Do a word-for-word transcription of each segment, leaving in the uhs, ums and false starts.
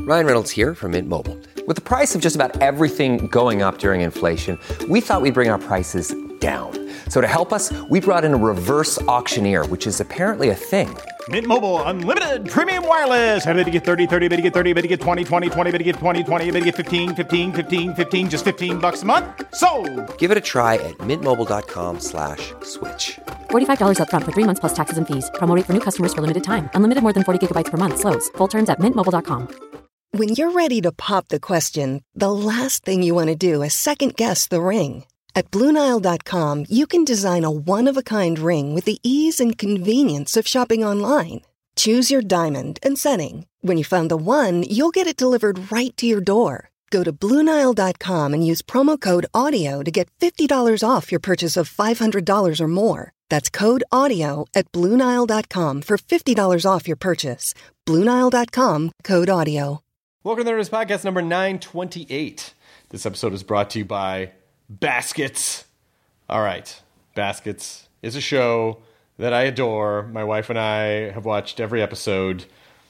Ryan Reynolds here from Mint Mobile. With the price of just about everything going up during inflation, we thought we'd bring our prices down. So to help us, we brought in a reverse auctioneer, which is apparently a thing. Mint Mobile Unlimited Premium Wireless. How to get thirty, thirty, bit to get thirty, bit to get twenty, twenty, twenty, bit to get twenty, twenty, bit to get fifteen, fifteen, fifteen, fifteen, just fifteen bucks a month? Sold! Give it a try at mintmobile.com slash switch. forty-five dollars up front for three months plus taxes and fees. Promo rate for new customers for limited time. Unlimited more than forty gigabytes per month. Slows full terms at mint mobile dot com. When you're ready to pop the question, the last thing you want to do is second-guess the ring. At Blue Nile dot com, you can design a one-of-a-kind ring with the ease and convenience of shopping online. Choose your diamond and setting. When you find the one, you'll get it delivered right to your door. Go to Blue Nile dot com and use promo code AUDIO to get fifty dollars off your purchase of five hundred dollars or more. That's code AUDIO at Blue Nile dot com for fifty dollars off your purchase. Blue Nile dot com, code AUDIO. Welcome to the Nerdist Podcast number nine twenty-eight. This episode is brought to you by Baskets. All right, Baskets is a show that I adore. My wife and I have watched every episode.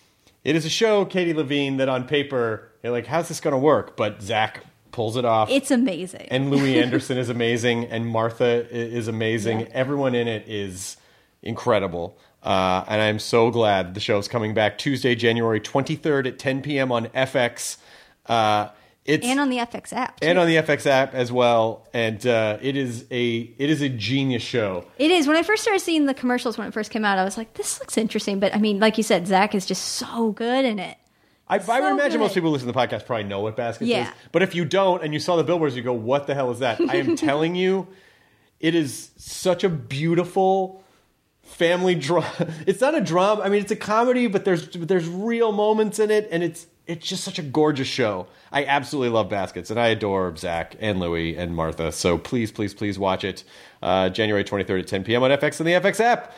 It is a show, Katie Levine, that on paper, you're like, how's this going to work? But Zach pulls it off. It's amazing. And Louis Anderson is amazing. And Martha is amazing. Yeah. Everyone in it is incredible. Uh, and I'm so glad the show's coming back Tuesday, January twenty-third at ten p.m. on F X. Uh, it's, and on the F X app. Too. And on the F X app as well. And uh, it is a it is a genius show. It is. When I first started seeing the commercials when it first came out, I was like, this looks interesting. But I mean, like you said, Zach is just so good in it. I, so I would imagine good. most people who listen to the podcast probably know what Baskets yeah. is. But if you don't and you saw the billboards, you go, what the hell is that? I am telling you, it is such a beautiful family drama. It's not a drama. I mean, it's a comedy, but there's there's real moments in it, and it's it's just such a gorgeous show. I absolutely love Baskets, and I adore Zach and Louie and Martha. So please, please, please watch it. Uh, January twenty-third at ten p.m. on F X and the F X app.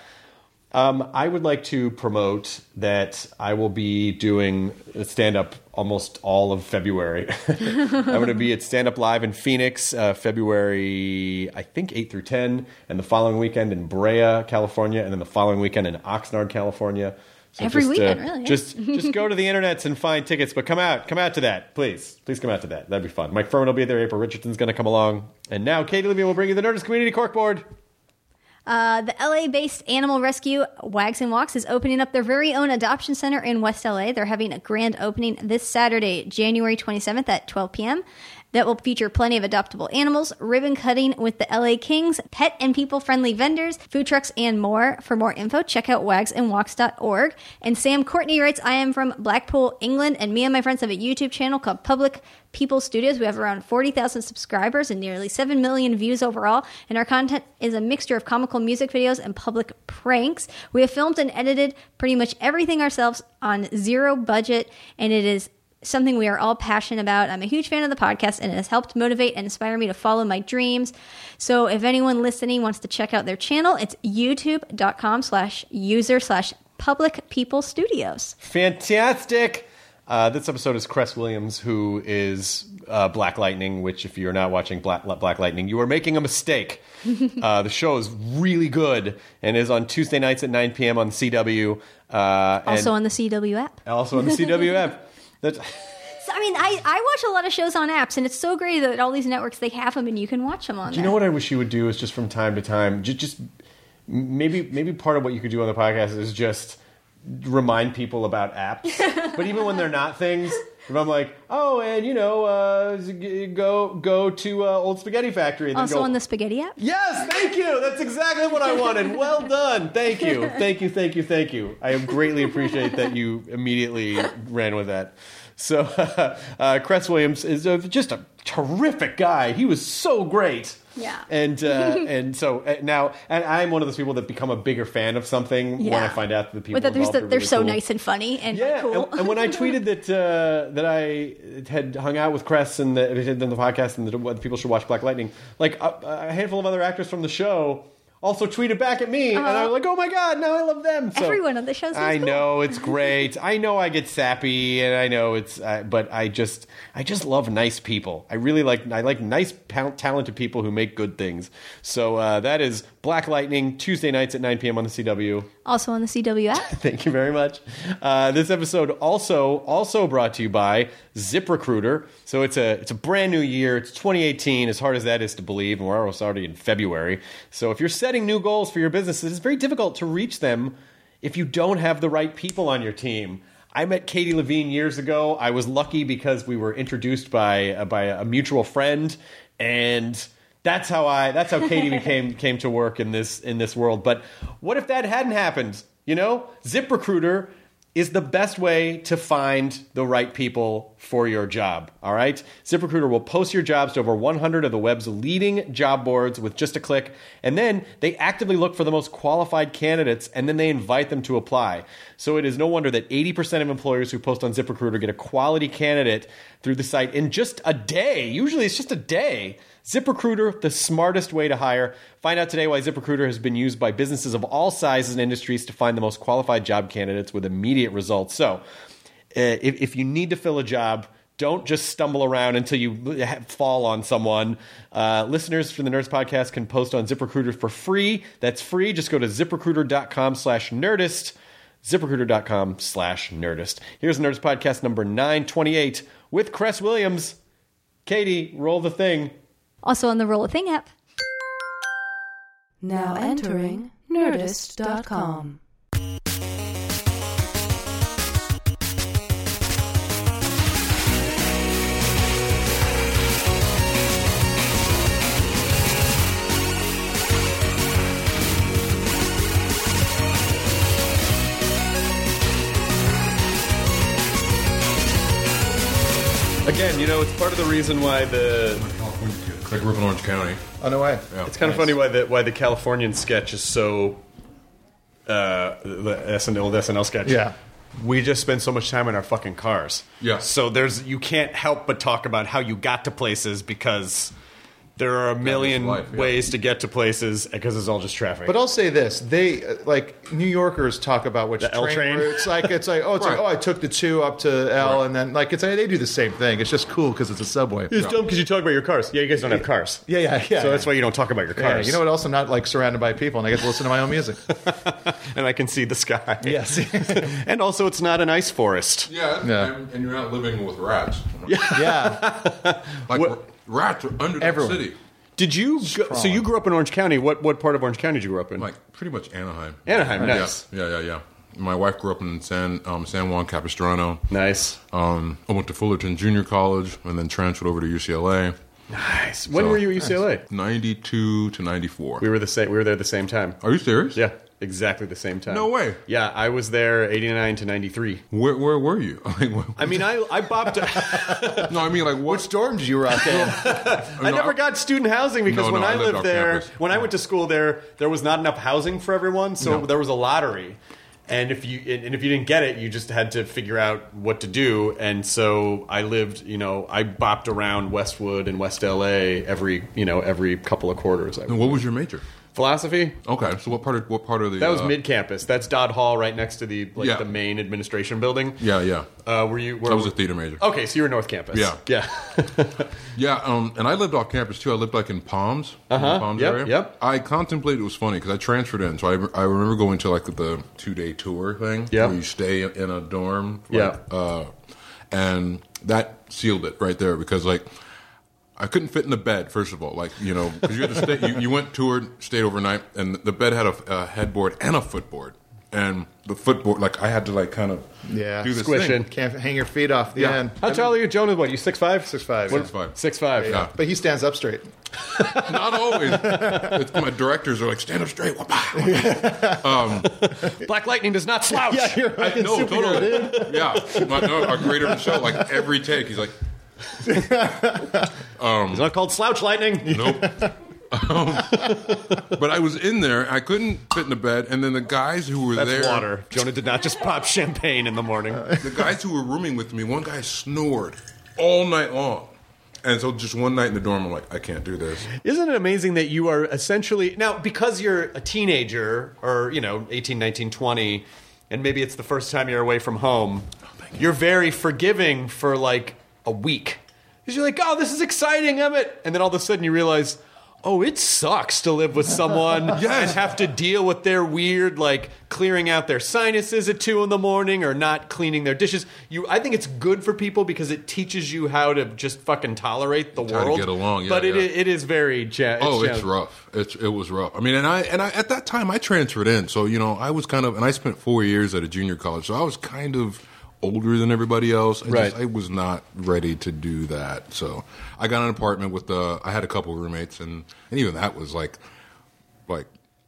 Um, I would like to promote that I will be doing stand-up almost all of February. I'm going to be at Stand Up Live in Phoenix, uh, February, I think, eight through ten, and the following weekend in Brea, California, and then the following weekend in Oxnard, California. So Every just, weekend, uh, really. Yeah. Just, just go to the internets and find tickets, but come out. Come out to that, please. Please come out to that. That'd be fun. Mike Furman will be there. April Richardson's going to come along. And now Katie Levine will bring you the Nerdist Community Corkboard. Uh, the L A-based animal rescue Wags and Walks is opening up their very own adoption center in West L A. They're having a grand opening this Saturday, January twenty-seventh at twelve p.m. That will feature plenty of adoptable animals, ribbon cutting with the L A Kings, pet and people-friendly vendors, food trucks, and more. For more info, check out wags and walks dot org. And Sam Courtney writes, I am from Blackpool, England, and me and my friends have a YouTube channel called Public People Studios. We have around forty thousand subscribers and nearly seven million views overall, and our content is a mixture of comical music videos and public pranks. We have filmed and edited pretty much everything ourselves on zero budget, and it is something we are all passionate about. I'm a huge fan of the podcast, and it has helped motivate and inspire me to follow my dreams. So if anyone listening wants to check out their channel, it's youtube.com slash user slash public people studios. Fantastic. Uh, this episode is Cress Williams, who is uh, Black Lightning, which if you're not watching Black, Black Lightning, you are making a mistake. uh, the show is really good and is on Tuesday nights at nine p.m. on the C W. Uh, also on the C W app. Also on the C W app. That's... So, I mean, I, I watch a lot of shows on apps, and it's so great that all these networks, they have them, and you can watch them on Do you there. know what I wish you would do is just from time to time, just, just maybe maybe part of what you could do on the podcast is just remind people about apps. But even when they're not things, if I'm like, oh, and, you know, uh, go go to uh, Old Spaghetti Factory. And also then go, on the Spaghetti app? Yes, thank you. That's exactly what I wanted. Well done. Thank you. Thank you, thank you, thank you. I greatly appreciate that you immediately ran with that. So, uh, uh, Cress Williams is uh, just a terrific guy. He was so great. Yeah. And uh, and so uh, now, and I'm one of those people that become a bigger fan of something Yeah. when I find out that the people But that involved they're, are they're really so cool. nice and funny and Yeah, cool. and, and when I tweeted that uh, that I had hung out with Cress and that it had done the podcast and that people should watch Black Lightning, like a, a handful of other actors from the show also tweeted back at me, uh-huh. and I was like, "Oh my god, now I love them!" So, everyone on the show's I cool. know it's great. I know I get sappy, and I know it's, uh, but I just, I just love nice people. I really like, I like nice, talented people who make good things. So uh, that is Black Lightning Tuesday nights at nine p.m. on the C W. Also on the C W app. Thank you very much. Uh, this episode also also brought to you by ZipRecruiter. So it's a it's a brand new year. It's twenty eighteen, as hard as that is to believe, and we're almost already in February. So if you're setting new goals for your business, it's very difficult to reach them if you don't have the right people on your team. I met Katie Levine years ago. I was lucky because we were introduced by uh, by a mutual friend, and That's how I. That's how Katie became came to work in this in this world. But what if that hadn't happened? You know, ZipRecruiter is the best way to find the right people for your job. All right, ZipRecruiter will post your jobs to over one hundred of the web's leading job boards with just a click, and then they actively look for the most qualified candidates, and then they invite them to apply. So it is no wonder that eighty percent of employers who post on ZipRecruiter get a quality candidate through the site in just a day. Usually, it's just a day. ZipRecruiter, the smartest way to hire. Find out today why ZipRecruiter has been used by businesses of all sizes and industries to find the most qualified job candidates with immediate results. So, uh, if, if you need to fill a job, don't just stumble around until you fall on someone. Uh, listeners from the Nerds Podcast can post on ZipRecruiter for free. That's free. Just go to ZipRecruiter.com slash Nerdist. ZipRecruiter.com slash Nerdist. Here's Nerds Podcast number nine twenty-eight with Cress Williams. Katie, roll the thing. Also on the Roll a Thing app. Now entering Nerdist dot com. Again, you know, it's part of the reason why the... I grew up in Orange County. Oh, no way. Yeah. It's kind of Nice. funny why the why the Californian sketch is so... Uh, the S N L, old S N L sketch. Yeah. We just spend so much time in our fucking cars. Yeah. So there's you can't help but talk about how you got to places because there are a million life, yeah. ways to get to places because it's all just traffic. But I'll say this: they uh, like New Yorkers talk about which The L train? routes. Like it's like oh, it's Right. like oh, I took the two up to L, Right. and then like it's like, they do the same thing. It's just cool because it's a subway. it's dumb because you talk about your cars. Yeah, you guys don't have cars. Yeah, yeah, yeah. So that's why you don't talk about your Yeah, cars. you know what else? I'm not like surrounded by people, and I get to listen to my own music. And I can see the sky. Yes. And also, it's not an ice forest. Yeah, Yeah. And, and you're not living with rats. Yeah. Like, What- r- rats are under Everyone. the city. Did you? Go, so you grew up in Orange County. What what part of Orange County did you grow up in? Like, pretty much Anaheim. Anaheim, Yeah. nice. Yeah, yeah, yeah. My wife grew up in San um, San Juan Capistrano. Nice. Um, I went to Fullerton Junior College and then transferred over to U C L A. Nice. When So- were you at U C L A? ninety-two to ninety-four. We were the same. We were there at the same time. Are you serious? Yeah, exactly the same time. No way. Yeah, I was there eighty-nine to ninety-three. Where Where were you? Like, what- I mean, I I bopped. no, I mean like what? Which dorm did you rock in? I never got student housing because No, when no, I I lived lived off there, campus. when I went to school there, there was not enough housing for everyone, so No. there was a lottery. And if you and if you didn't get it, you just had to figure out what to do. And so I lived, you know, I bopped around Westwood and West L A every, you know, every couple of quarters. I And what was your major? Philosophy. Okay, so what part of what part of the That was uh, mid campus. That's Dodd Hall, right next to the like Yeah. the main administration building. Yeah, yeah. Uh, were you? Where, I was a theater major. Okay, so you were North Campus. Yeah. yeah. Yeah, um, and I lived off campus too. I lived like in Palms, uh-huh. in the Palms Yep, area. yep. I contemplated. It was funny because I transferred in, so I, I remember going to like the two day tour thing, Yep. where you stay in a dorm, like, Yeah. uh, and that sealed it right there because like I couldn't fit in the bed. First of all, like you know, because you had to stay. You, you went toured, stayed overnight, and the bed had a, a headboard and a footboard, and the footboard like I had to like kind of Yeah. do this Squish thing. in. Can't hang your feet off the Yeah. end. How tall are you, Jonah? What, you six five? Six five. Six five. Six five. Yeah. But he stands up straight. Not always. It's, my directors are like, stand up straight. Black Lightning does not slouch. Yeah, you're I, fucking no, superhero, dude. totally. Yeah, my, no, our creator of the show, like every take, he's like, It's not called Slouch Lightning. nope. Um, but I was in there. I couldn't fit in the bed, and then the guys who were That's there, water. Jonah did not just pop champagne in the morning. the guys who were rooming with me, one guy snored all night long. And so just one night in the dorm, I'm like, I can't do this. Isn't it amazing that you are essentially now because you're a teenager or you know eighteen, nineteen, twenty and maybe it's the first time you're away from home, you're very forgiving for like a week. Because you're like, oh, this is exciting, Emmett. And then all of a sudden you realize, oh, it sucks to live with someone Yes. and have to deal with their weird, like, clearing out their sinuses at two in the morning or not cleaning their dishes. You, I think it's good for people because it teaches you how to just fucking tolerate the How to world. get along, yeah, but it, yeah. it is very... Cha- Oh, cha- it's rough. It's it was rough. I mean, and I and I at that time I transferred in, so you know I was kind of, and I spent four years at a junior college, so I was kind of older than everybody else. I Right. Just, I was not ready to do that, so I got an apartment with the. I had a couple roommates, and and even that was like, like,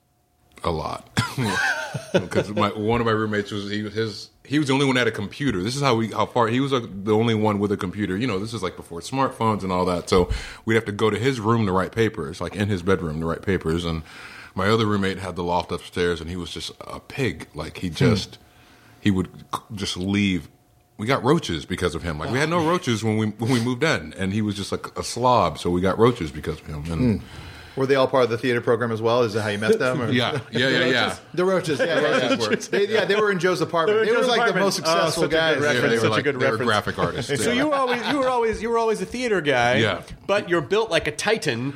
a lot, because my one of my roommates was he was his. He was the only one that had a computer. This is how we how far he was like the only one with a computer. You know, this is like before smartphones and all that. So we'd have to go to his room to write papers, like in his bedroom to write papers. And my other roommate had the loft upstairs, and he was just a pig. Like he just he would just leave. We got roaches because of him. Like we had no roaches when we when we moved in, and he was just like a slob. So we got roaches because of him. And Were they all part of the theater program as well? Is that how you met them? Or? yeah, yeah, yeah, yeah. The Roaches, yeah, yeah, yeah. They, yeah, they were in Joe's apartment. They, They were were in Joe's like the apartment. most Oh, successful such a good guys. They, reference. they were Such a like good they were reference. graphic artists. So yeah. you were always you were always you were always a theater guy, Yeah. but you're built like a titan,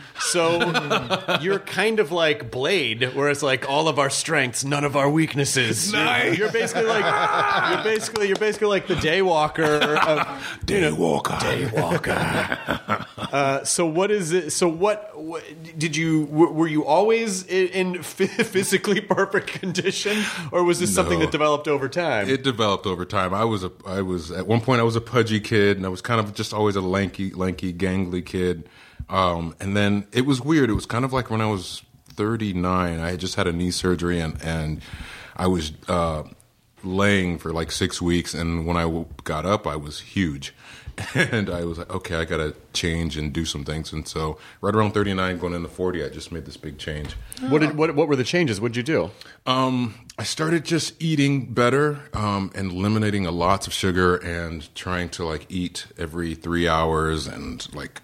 so you're kind of like Blade, where it's like all of our strengths, none of our weaknesses. Nice. You're, you're basically like you're basically you're basically like the Daywalker of Daywalker. Daywalker. uh, so what is it? So what, what did you were, were you always in, in physically perfect condition, or was this something No. that developed over time? It developed over time. I was a, I was at one point I was a pudgy kid, and I was kind of just always a lanky, lanky, gangly kid. Um, and then it was weird. It was kind of like when I was thirty-nine. I had just had a knee surgery, and and I was uh, laying for like six weeks. And when I w- got up, I was huge. And I was like, okay, I got to change and do some things. And so right around thirty-nine, going into forty, I just made this big change. What did what what were the changes? What did you do? Um, I started just eating better um, and eliminating a lots of sugar and trying to like eat every three hours and like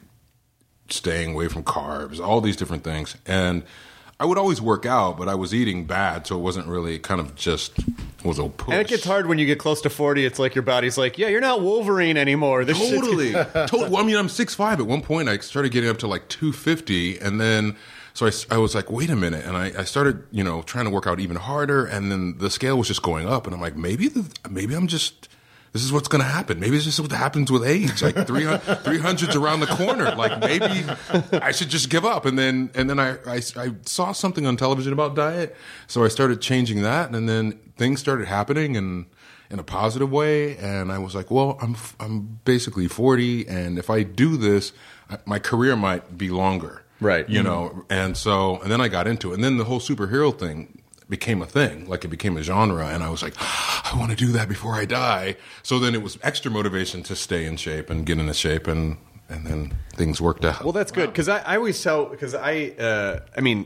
staying away from carbs, all these different things. And I would always work out, but I was eating bad, so it wasn't really kind of just was a push. And it gets hard when you get close to forty. It's like your body's like, yeah, you're not Wolverine anymore. This shit's- Totally. totally. Well, I mean, I'm six five. At one point, I started getting up to like two fifty, and then so I, I was like, wait a minute, and I, I started, you know, trying to work out even harder, and then the scale was just going up, and I'm like, maybe, the, maybe I'm just. This is what's going to happen. Maybe it's just what happens with age. Like three hundred's around the corner. Like maybe I should just give up. And then and then I, I, I saw something on television about diet, so I started changing that. And then things started happening in in a positive way. And I was like, well, I'm I'm basically forty, and if I do this, my career might be longer. Right. You know. And so and then I got into it. And then the whole superhero thing became a thing, like it became a genre, and I was like, I want to do that before I die. So then it was extra motivation to stay in shape and get into shape, and and then things worked out. Well, that's good because I, I always tell because I uh, I mean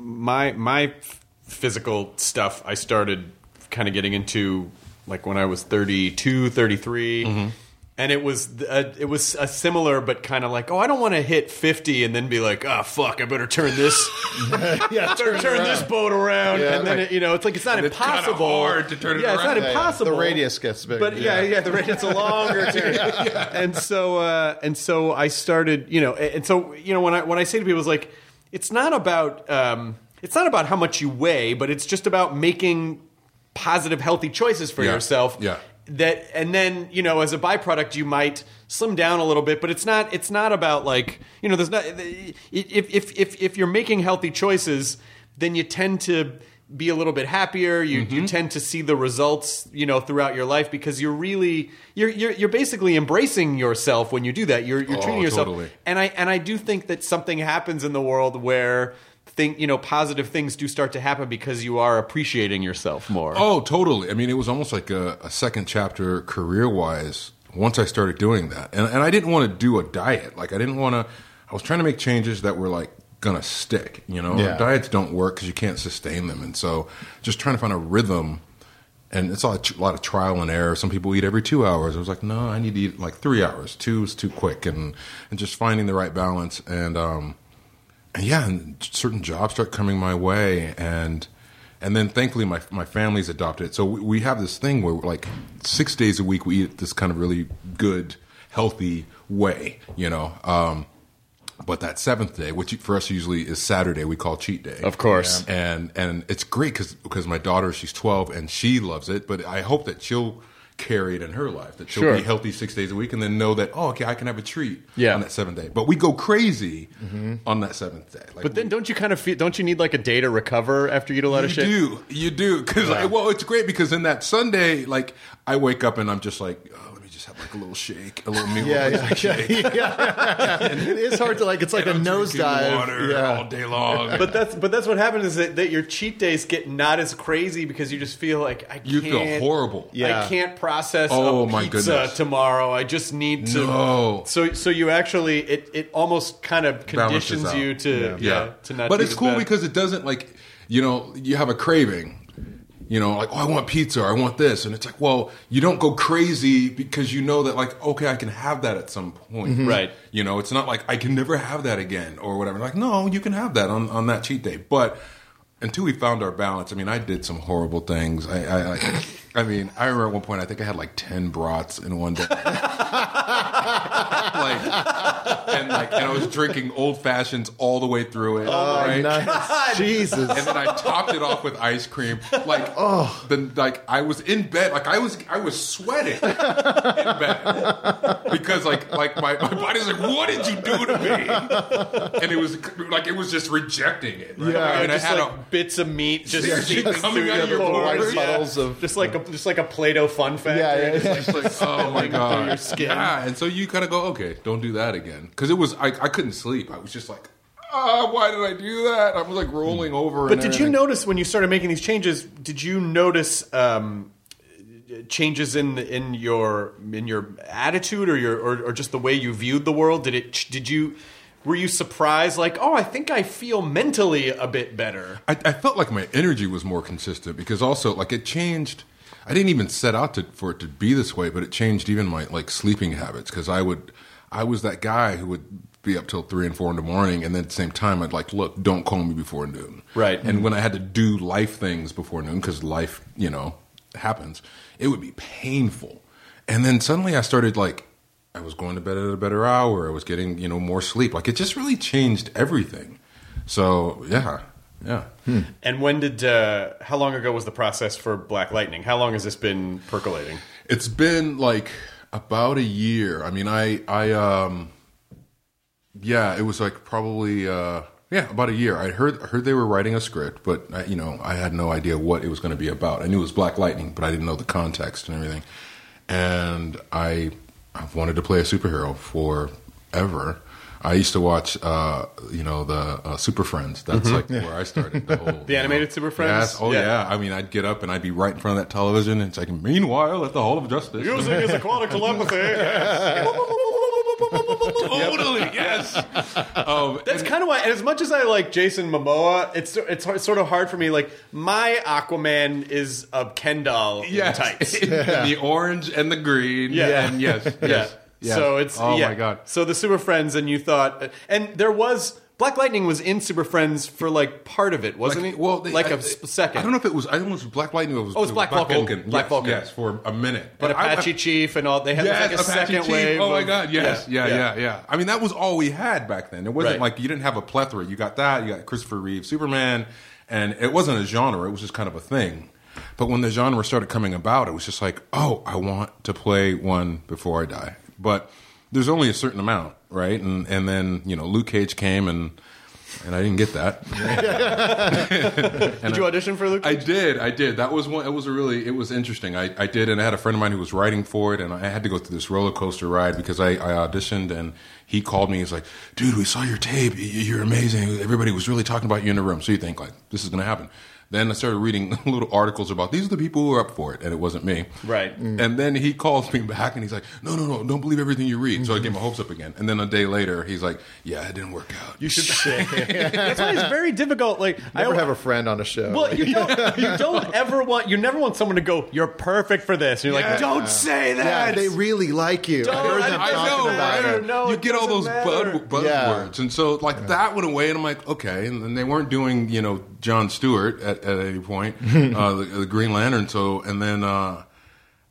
my my physical stuff I started kind of getting into like when I was thirty-two, thirty-three. Mm-hmm. And it was a, it was a similar, but kind of like, oh, I don't want to hit fifty and then be like, oh, fuck, I better turn this, yeah, turn, turn this boat around, Yeah, and then like- it, you know, it's like it's not And it's kinda impossible. hard to turn it yeah, it's around. not Yeah, yeah. impossible. The radius gets big. But yeah, yeah, the radius a longer turn. And so, uh, and so I started, you know, and so you know, when I when I say to people, it's like, it's not about um, it's not about how much you weigh, but it's just about making positive, healthy choices for Yeah. yourself. Yeah. That and then you know as a byproduct you might slim down a little bit, but it's not it's not about like you know there's not if if if if you're making healthy choices, then you tend to be a little bit happier. You Mm-hmm. you tend to see the results you know throughout your life because you're really you're you're you're basically embracing yourself when you do that. You're you're Oh, treating yourself. totally. And I and I do think that something happens in the world where think you know positive things do start to happen because you are appreciating yourself more. Oh, totally. I mean, it was almost like a, a second chapter career-wise once I started doing that. And, and I didn't want to do a diet. Like, I didn't want to – I was trying to make changes that were, like, going to stick, you know? Yeah. Diets don't work because you can't sustain them. And so just trying to find a rhythm – and it's a lot, a lot of trial and error. Some people eat every two hours. I was like, no, I need to eat, like, three hours. Two is too quick. And, and just finding the right balance. And um, – And yeah, and certain jobs start coming my way, and and then thankfully my my family's adopted it. So we, we have this thing where like six days a week we eat this kind of really good, healthy way, you know. Um, But that seventh day, which for us usually is Saturday, we call cheat day. Of course. Yeah. And and it's great because because my daughter, she's twelve, and she loves it. But I hope that she'll carry it in her life, that she'll Sure. be healthy six days a week and then know that, oh, okay, I can have a treat Yeah. on that seventh day. But we go crazy on that seventh day. Like, But then don't you kind of feel, don't you need like a day to recover after you eat a lot you of shit? do. You do. Because, Yeah. well, it's great because in that Sunday, like, I wake up and I'm just like, oh, let me just have like a little shake, a little meal. Yeah, yeah, like yeah, shake. yeah. It is hard to like. It's like a And I'm drinking nosedive. water Yeah. all day long. But that's but that's what happens is that, that your cheat days get not as crazy because you just feel like I can't. You feel horrible. Yeah. I can't process Oh, a my pizza goodness. tomorrow. I just need to. No. So so you actually it, it almost kind of Balances conditions out. you to yeah, to not. But do it's as cool bad. because it doesn't like, you know, you have a craving. You know, like, oh, I want pizza or I want this. And it's like, well, you don't go crazy because you know that, like, okay, I can have that at some point. Mm-hmm. Right. You know, it's not like I can never have that again or whatever. Like, no, you can have that on, on that cheat day. But until we found our balance, I mean, I did some horrible things. I, I, I, I mean, I remember at one point, I think I had like ten brats in one day. like, and like, and I was drinking old fashions all the way through it. Oh, right? nice. Jesus. And then I topped it off with ice cream. Like, oh, then like I was in bed, like I was, I was sweating in bed because like, like my, my body's like, what did you do to me? And it was like it was just rejecting it. Right? Yeah, I mean, just I had like a, bits of meat just Yeah, seeping coming through out of your pores. pores. Yeah. Puddles of- just like a just like a Play-Doh fun fact. Yeah, yeah, yeah. It's like, oh my through god, your skin. Yeah, and so you kind of go, okay, don't do that again, because it was I, I couldn't sleep. I was just like, ah, why did I do that? I was like rolling over. But and did you everything. notice when you started making these changes? Did you notice um, changes in in your in your attitude or your or, or just the way you viewed the world? Did it? Did you? Were you surprised? Like, oh, I think I feel mentally a bit better. I, I felt like my energy was more consistent because also like it changed. I didn't even set out to, for it to be this way, but it changed even my like sleeping habits because I would, I was that guy who would be up till three and four in the morning, and then at the same time I'd like, look, don't call me before noon, Right. And when I had to do life things before noon because life, you know, happens, it would be painful, and then suddenly I started like. I was going to bed at a better hour. I was getting, you know, more sleep. Like it just really changed everything. So yeah, yeah. Hmm. And when did? Uh, how long ago was the process for Black Lightning? How long has this been percolating? It's been like about a year. I mean, I, I, um, yeah, it was like probably, uh, yeah, about a year. I heard heard they were writing a script, but I, you know, I had no idea what it was going to be about. I knew it was Black Lightning, but I didn't know the context and everything. And I. I've wanted to play a superhero forever. I used to watch, uh, you know, the uh, Super Friends. That's Mm-hmm. like yeah. where I started. The, whole, The animated Super Friends? Yes. Oh, Yeah. yeah. I mean, I'd get up and I'd be right in front of that television. And it's like, meanwhile, at the Hall of Justice. Using his aquatic telepathy. Totally, yes. Um, That's kind of why. And as much as I like Jason Momoa, it's it's hard- sort of hard for me. Like my Aquaman is a Ken doll in yes. tights. The orange and the green. Yeah. And yes, yes. Yeah. yes. So it's oh yeah. my god. So the Super Friends, and you thought, and there was Black Lightning was in Super Friends for like part of it, wasn't Like, he? well, they, like a I- second. I don't know if it was. I don't know if it was Black Lightning. Or it was, Oh, it's it was Black Vulcan. Black yes, Vulcan. Yes, for a minute. And I- Apache I- Chief and all. They had Yes, like a Apache second Chief. wave. Oh my of- god, yes, yeah yeah, yeah, yeah. I mean, that was all we had back then. It wasn't Right. like you didn't have a plethora. You got that. You got Christopher Reeve, Superman, and it wasn't a genre. It was just kind of a thing. But when the genre started coming about, it was just like, oh, I want to play one before I die. But there's only a certain amount, right? And and then you know, Luke Cage came and. And I didn't get that. Did you audition for Luke? I did. I did. That was one. It was a really. It was interesting. I, I did, and I had a friend of mine who was writing for it, and I had to go through this roller coaster ride because I, I auditioned, and he called me. He's like, "Dude, we saw your tape. You're amazing. Everybody was really talking about you in the room." So you think like this is going to happen. Then I started reading little articles about these are the people who are up for it, and it wasn't me. Right. Mm. And then he calls me back, and he's like, "No, no, no, don't believe everything you read." So I get my hopes up again. And then a day later, he's like, "Yeah, it didn't work out." You should say. That's why it's very difficult. Like Never I have a friend on a show. Well, you don't. You don't ever want. You never want someone to go. You're perfect for this. And you're Yeah. like, don't say yeah, that. they really like you. Don't- I heard them I talking know, about right? it. No, you it get all those doesn't bud, matter. buzzwords, and so like that went away, and I'm like, okay. And then they weren't doing, you know, Jon Stewart at, at any point, uh, the, the Green Lantern. So and then uh,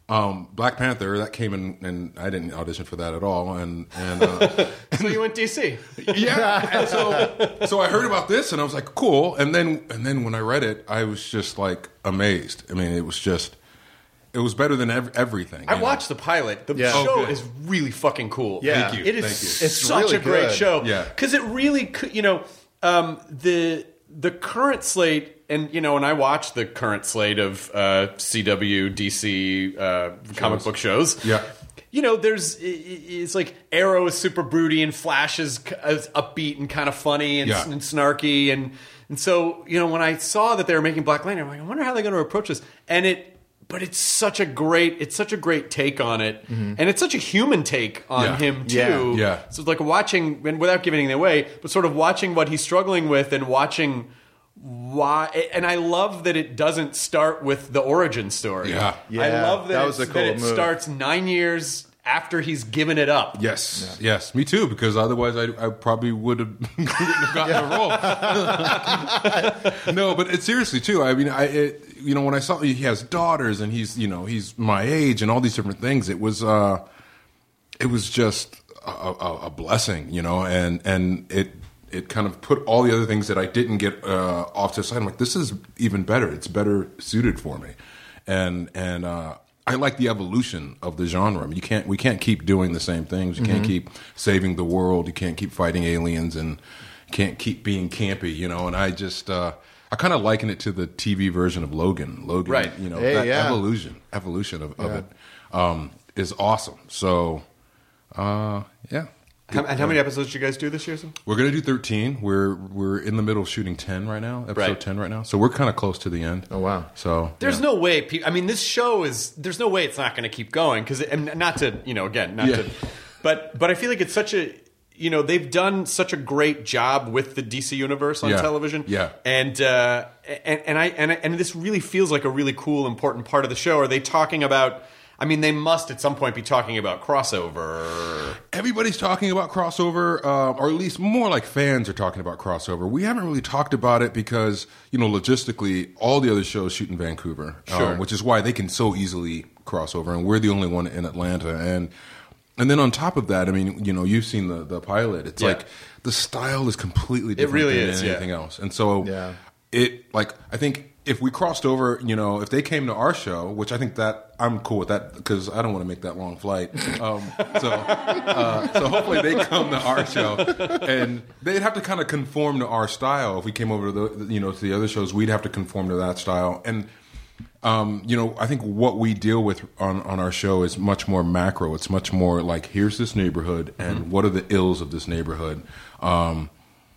Um, Black Panther, that came in, and I didn't audition for that at all. And and uh, So you went D C. yeah, and so so I heard about this, and I was like, cool. And then and then when I read it, I was just like amazed. I mean, it was just, it was better than ev- everything. I you watched the pilot. The Yeah. show Oh, good. is really fucking cool. Yeah. Thank you. It is Thank you. It's such really a great good. show. Yeah. Because it really could, you know, um, the the current slate, and, you know, and I watched the current slate of uh, C W, D C uh, comic book shows. Yeah. You know, there's, i- i- it's like Arrow is super broody and Flash is, k- is upbeat and kind of funny and, Yeah. and snarky. And, and so, you know, when I saw that they were making Black Lantern, I'm like, I wonder how they're going to approach this. And it, but it's such a great, it's such a great take on it. And it's such a human take on Yeah. him, too. Yeah. Yeah. So it's like watching, and without giving anything away, but sort of watching what he's struggling with and watching why. And I love that it doesn't start with the origin story. Yeah. I Yeah, love that, that was it's- a cool that it move. starts nine years after he's given it up. Yes, yes, me too. Because otherwise, I, I probably would have, wouldn't have gotten a role. No, but it's seriously too. I mean, I it, you know when I saw he has daughters and he's you know he's my age and all these different things. It was uh, it was just a, a, a blessing, you know, and and it it kind of put all the other things that I didn't get uh, off to the side. I'm like, this is even better. It's better suited for me, and and. uh I like the evolution of the genre. I mean, you can't, we can't keep doing the same things. You can't keep saving the world. You can't keep fighting aliens, and can't keep being campy. You know. And I just, uh, I kind of liken it to the T V version of Logan. Logan, Right. You know, Hey, that yeah. evolution, evolution of, of it um, is awesome. So, uh, yeah. How, and how many episodes did you guys do this year? Sam? We're gonna do thirteen. We're we're in the middle of shooting ten right now. Episode Right. ten right now. So we're kind of close to the end. Oh, wow. So There's yeah. no way. pe- I mean, this show is. There's no way it's not going to keep going because, and not to, you know, again, not Yeah. to, but but I feel like it's such a, you know, they've done such a great job with the D C universe on Yeah. television. Yeah. and uh, and and I and I, and this really feels like a really cool, important part of the show. Are they talking about? I mean, they must at some point be talking about crossover. Everybody's talking about crossover, uh, or at least more like fans are talking about crossover. We haven't really talked about it because, you know, logistically, all the other shows shoot in Vancouver, Sure. um, which is why they can so easily cross over, and we're the only one in Atlanta. And and then on top of that, I mean, you know, you've seen the, the pilot. It's Yeah. like the style is completely different really than is, yeah. anything else. And so Yeah. it, like, I think if we crossed over, you know, if they came to our show, which I think that I'm cool with that because I don't want to make that long flight. Um, so, uh, so hopefully they come to our show, and they'd have to kind of conform to our style. If we came over to the, you know, to the other shows, we'd have to conform to that style. And um, you know, I think what we deal with on on our show is much more macro. It's much more like, here's this neighborhood, and Mm-hmm. what are the ills of this neighborhood. Um,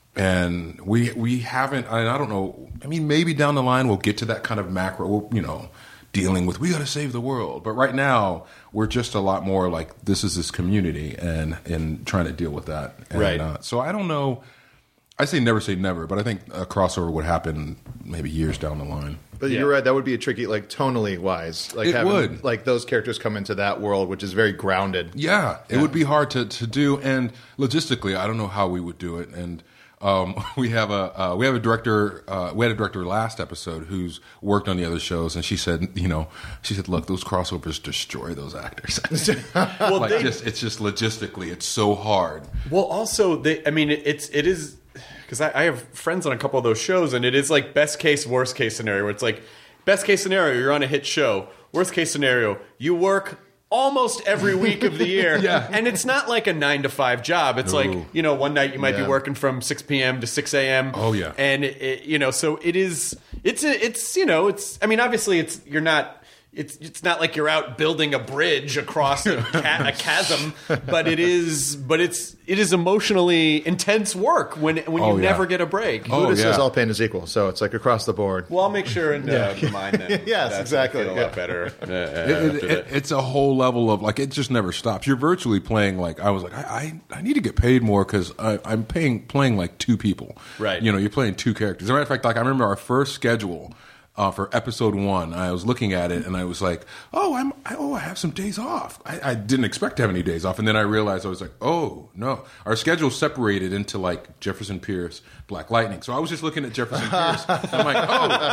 and we we haven't. I, I don't know. I mean, maybe down the line we'll get to that kind of macro. You know, dealing with we got to save the world. But right now we're just a lot more like this is this community and and trying to deal with that. And, Right. Uh, so I don't know. I say never say never, but I think a crossover would happen maybe years down the line. But you're right. That would be a tricky, like tonally wise, like It having would. like those characters come into that world, which is very grounded. Yeah, it would be hard to, to do, and logistically, I don't know how we would do it. And um, we have a uh, we have a director. Uh, we had a director last episode who's worked on the other shows, and she said, you know, she said, look, those crossovers destroy those actors. Well, like they- just it's just logistically, it's so hard. Well, also, they, I mean, it, it's it is because I, I have friends on a couple of those shows, and it is like best case, worst case scenario. Where it's like best case scenario, you're on a hit show. Worst case scenario, you work almost every week of the year, Yeah. and it's not like a nine to five job. It's No. like, you know, one night you might Yeah. be working from six p.m. to six a.m. Oh, yeah. and it, it- you know, so it is. It's a, it's you know, it's. I mean, obviously, it's you're not. It's it's not like you're out building a bridge across a, ca- a chasm, but it is but it's it is emotionally intense work when when Oh, you yeah. never get a break. Oh, Buddha says yeah. all pain is equal, so it's like across the board. Well, I'll make sure and uh, remind them. Yes, That's exactly. Feel a Yeah. lot better. Uh, uh, It, after it, it, that. it's a whole level of like it just never stops. You're virtually playing like I was like I I, I need to get paid more because I'm paying playing like two people. Right. You know, you're playing two characters. As a matter of fact, like I remember our first schedule. uh, for episode one. I was looking at it and I was like, oh, I'm, I, oh, I have some days off. I, I didn't expect to have any days off. And then I realized I was like, oh, no. Our schedule separated into like Jefferson Pierce, Black Lightning. So I was just looking at Jefferson Pierce. I'm like,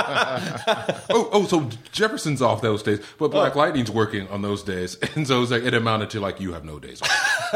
oh, oh, oh, so Jefferson's off those days, but Black oh. Lightning's working on those days. And so it was like, it amounted to like, you have no days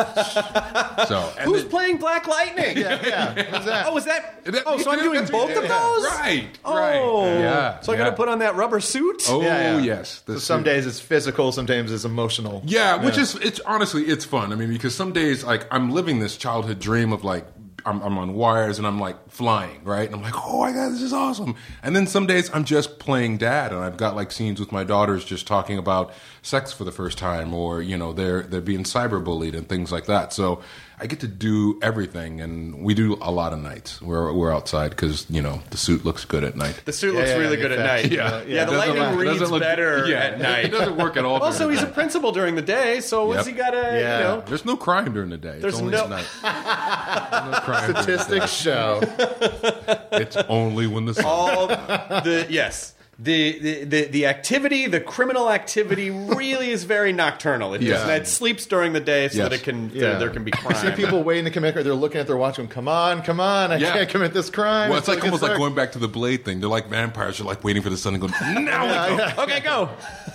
off. So and Who's then, playing Black Lightning? Yeah, yeah. What's that? Oh, is that? that oh, so I'm doing both of those? Right, oh. right. Yeah. So I yeah. got to put on that rubber suit? Oh, Yeah, yeah. yes. The So some suit. days it's physical, sometimes it's emotional. Yeah, which is, it's honestly, it's fun. I mean, because some days, like, I'm living this childhood dream of, like, I'm, I'm on wires and I'm, like, flying, right? And I'm like, oh, my God, this is awesome. And then some days I'm just playing dad and I've got, like, scenes with my daughters just talking about sex for the first time or, you know, they're, they're being cyberbullied and things like that. So I get to do everything, and we do a lot of nights. We're we're outside because, you know, the suit looks good at night. The suit Yeah, looks yeah, really the good at effects. night. Yeah, yeah. yeah the Doesn't lightning look- reads doesn't look- better yeah, at night. It doesn't work at all. Also, during he's the a day. principal during the day, so what's Yep. he got to, Yeah. you know? There's no crime during the day. There's it's only no- at night. no crime during the day. Statistics show. It's only when the sun. All the, yes. The, the, the, the activity, the criminal activity really is very nocturnal. It, Yeah. just, it sleeps during the day so Yes. that it can, Yeah. there can be I see crime. people waiting to commit, or they're looking at their watch going, come on, come on, I Yeah. can't commit this crime. Well, it's until like it almost gets like dark. going back to the Blade thing. They're like vampires. You're like waiting for the sun to go. Now we go. Okay, go.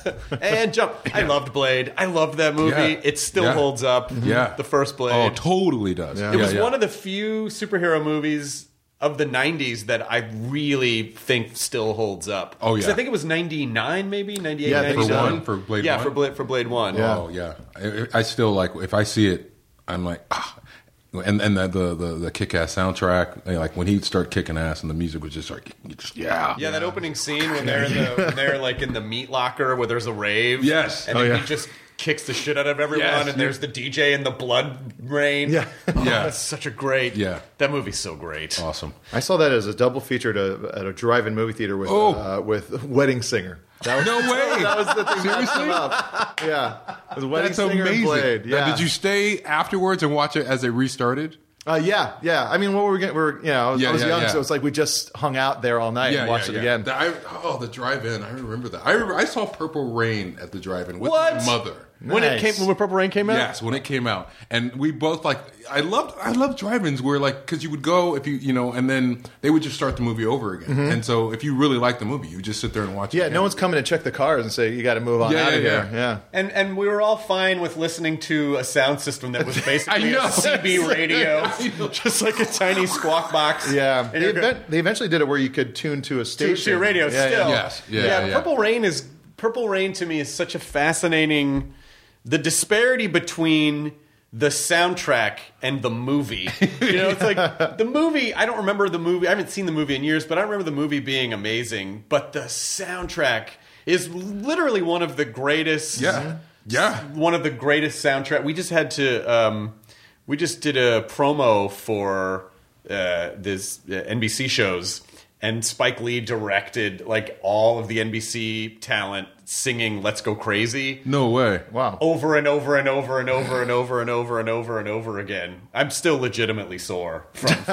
And jump. I loved Blade. I loved that movie. Yeah. It still Yeah. holds up. Yeah. The first Blade. Oh, totally does. Yeah. It was one of the few superhero movies of the nineties that I really think still holds up. Oh, 'Cause yeah. I think it was ninety-nine, maybe ninety-eight, Yeah, I think for ninety-nine. one for Blade. Yeah, one? for Blade for Blade One. Yeah. Oh yeah. I, I still like if I see it, I'm like ah. And and the the the, the kick ass soundtrack, like when he'd start kicking ass and the music was just like just yeah. Yeah, that opening scene when they're in the, when they're like in the meat locker where there's a rave. Yes. and Oh, then yeah. he just kicks the shit out of everyone, Yes. and there's the D J in the blood rain. Yeah. Oh, Yeah. that's such a great. Yeah. that movie's so great. Awesome. I saw that as a double feature at a, at a drive-in movie theater with Oh. uh, with Wedding Singer. That was, No way. That was the thing that Seriously? came up. Yeah, it was Wedding That's Singer amazing. and Blade. Now, Yeah. did you stay afterwards and watch it as they restarted? Uh, yeah, yeah. I mean, what were we getting? We're you know, I was, Yeah, I was yeah, young, yeah. so it's like we just hung out there all night and watched it again. The- I, oh, the drive-in. I remember that. I remember, I saw Purple Rain at the drive-in with What? my mother. When it Nice. came, when Purple Rain came out. Yes, when it came out, and we both like. I loved. I loved drive-ins where like because you would go if you you know, and then they would just start the movie over again. Mm-hmm. And so if you really like the movie, you would just sit there and watch it. Yeah, again. no one's coming to check the cars and say you got to move on Yeah, out of yeah, here. yeah. Yeah. And and we were all fine with listening to a sound system that was basically I know. a C B radio, just like a tiny squawk box. Yeah, And they, you're go- event, they eventually did it where you could tune to a to, station. to your radio Yeah, still. yeah. Yes. Yeah, yeah, yeah. Purple Rain is Purple Rain to me is such a fascinating. The disparity between the soundtrack and the movie. You know, it's like the movie. I don't remember the movie. I haven't seen the movie in years, but I remember the movie being amazing. But the soundtrack is literally one of the greatest. Yeah. Yeah. One of the greatest soundtrack. We just had to. Um, we just did a promo for uh, this uh, N B C shows, and Spike Lee directed like all of the N B C talent singing "Let's Go Crazy." No way. Wow. Over and over and over and over and over and over and over and over again. I'm still legitimately sore from ju-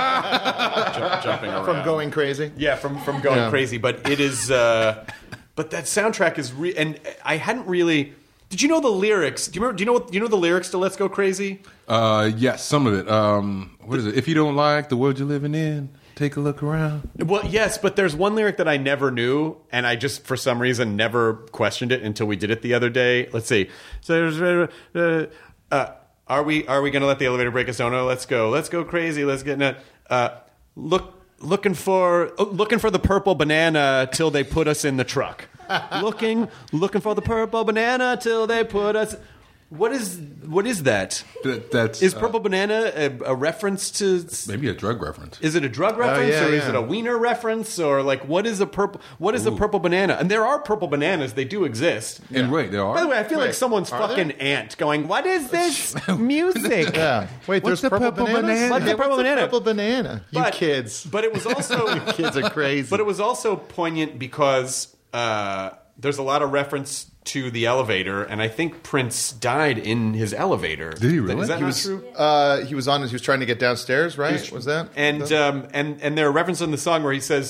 jumping around. From going crazy. Yeah, from from going Yeah. crazy. But it is. Uh, but that soundtrack is re- and I hadn't really. Did you know the lyrics? Do you remember? Do you know what? Do you know the lyrics to "Let's Go Crazy"? Uh, yes, some of it. Um, what is it? If you don't like the world you're living in, take a look around. Well, yes, but there's one lyric that I never knew, and I just, for some reason, never questioned it until we did it the other day. Let's see. So, uh, uh, are we are we going to let the elevator break us? Oh no, let's go. Let's go crazy. Let's get in it. Uh, look, looking for oh, looking for the purple banana till they put us in the truck. looking, looking for the purple banana till they put us. What is what is that? That, that's Is uh, purple banana a, a reference to? maybe a drug reference. Is it a drug reference yeah, or is yeah. it a wiener reference or like what is a purple? What is a purple banana? And there are purple bananas; they do exist. And wait, there are. By the way, I feel like Wait, someone's are fucking there? aunt going, "What is this music?" Yeah. Wait, What's there's the purple, purple bananas? banana? What's the Yeah, purple banana? Purple banana. You But- kids. But it was also, Kids are crazy. but it was also poignant because uh, there's a lot of reference to the elevator, and I think Prince died in his elevator. Did he really? Is that He not was, true? uh, he was on. He was trying to get downstairs, right? Was that? And um, and and there are references in the song where he says,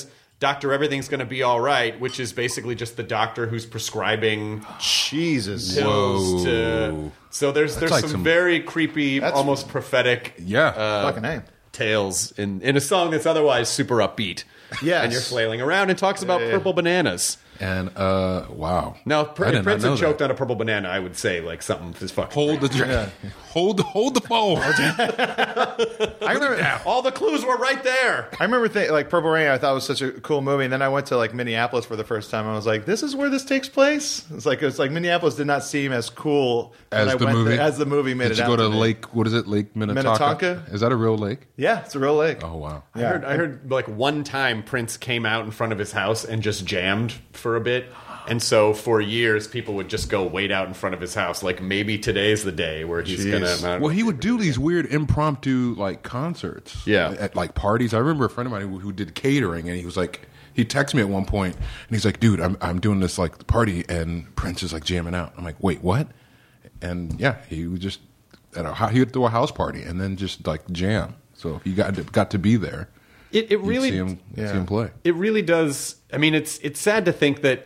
Doctor Everything's Going to Be All Right, which is basically just the doctor who's prescribing Jesus pills Whoa. to. So there's That's there's like some, some- very creepy, That's- almost prophetic Yeah. uh, Fucking name. tales in, in a song that's otherwise super upbeat. Yes. And you're flailing around and talks about Yeah. purple bananas. And uh, wow. Now, if I Pr- did if not Prince know had choked that. on a purple banana, I would say like something is fucking Hold the crazy. hold hold the phone. I remember. All the clues were right there. I remember th- like Purple Rain. I thought it was such a cool movie, and then I went to like Minneapolis for the first time. I was like, "This is where this takes place." It's like it's like Minneapolis did not seem as cool when As I the went movie there- as the movie made Did it you out go to me. Lake? What is it? Lake Minnetonka? Minnetonka? Is that a real lake? Yeah, it's a real lake. Oh wow. I heard, I heard like one time Prince came out in front of his house and just jammed for a bit. And so for years, people would just go wait out in front of his house. Like maybe today's the day where he's Jeez. going to. Well, he would do these weird impromptu like concerts. Yeah. At like parties. I remember a friend of mine who, who did catering, and he was like, he texted me at one point, and he's like, "Dude, I'm I'm doing this like party, and Prince is like jamming out." I'm like, "Wait, what?" And yeah, he would just at a he would throw a house party and then just like jam. So if you got to, got to be there, It, it you'd really, see him, yeah. see him play. it really does. I mean, it's it's sad to think that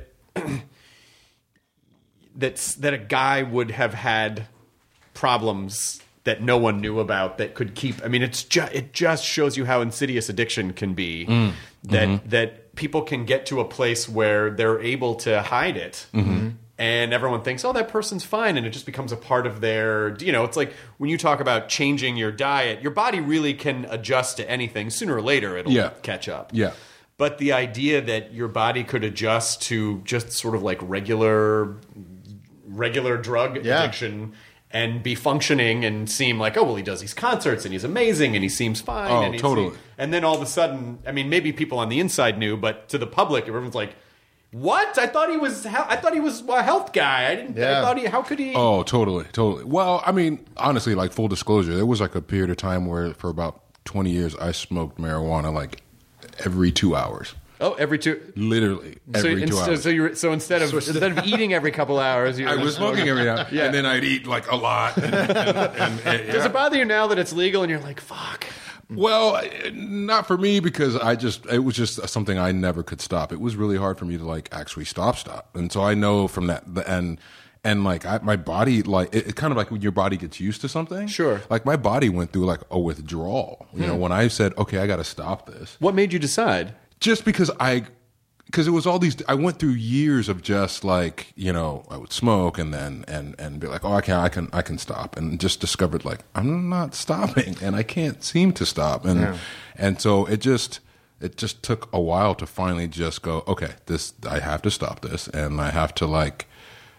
that's that a guy would have had problems that no one knew about that could keep. I mean, it's just it just shows you how insidious addiction can be. Mm. That Mm-hmm. that people can get to a place where they're able to hide it. Mm-hmm. And everyone thinks, oh, that person's fine. And it just becomes a part of their, you know, it's like when you talk about changing your diet, your body really can adjust to anything. Sooner or later, it'll Yeah. catch up. Yeah. But the idea that your body could adjust to just sort of like regular, regular drug Yeah. addiction and be functioning and seem like, oh, well, he does these concerts and he's amazing and he seems fine. Oh, and he's- totally. And then all of a sudden, I mean, maybe people on the inside knew, but to the public, everyone's like, what? I thought he was. I thought he was a health guy. I didn't. I Yeah. thought he. How could he? Oh, totally, totally. Well, I mean, honestly, like full disclosure, there was like a period of time where for about twenty years I smoked marijuana like every two hours. Oh, every two. Literally So, every two instead, hours. so you. So instead of instead of eating every couple hours, you I was smoking every hour, Yeah. and then I'd eat like a lot. And, and, and, and, Does yeah. it bother you now that it's legal and you're like, fuck? Well, not for me because I just it was just something I never could stop. It was really hard for me to like actually stop, stop, and so I know from that and and like I, my body like it, it kind of like when your body gets used to something. Sure. Like my body went through like a withdrawal. You know, when I said, okay, I got to stop this. What made you decide? Just because I, because it was all these, I went through years of just like, you know, I would smoke and then, and, and be like, oh, I can, I can, I can stop. And just discovered like, I'm not stopping and I can't seem to stop. And, Yeah. and so it just, it just took a while to finally just go, okay, this, I have to stop this. And I have to like,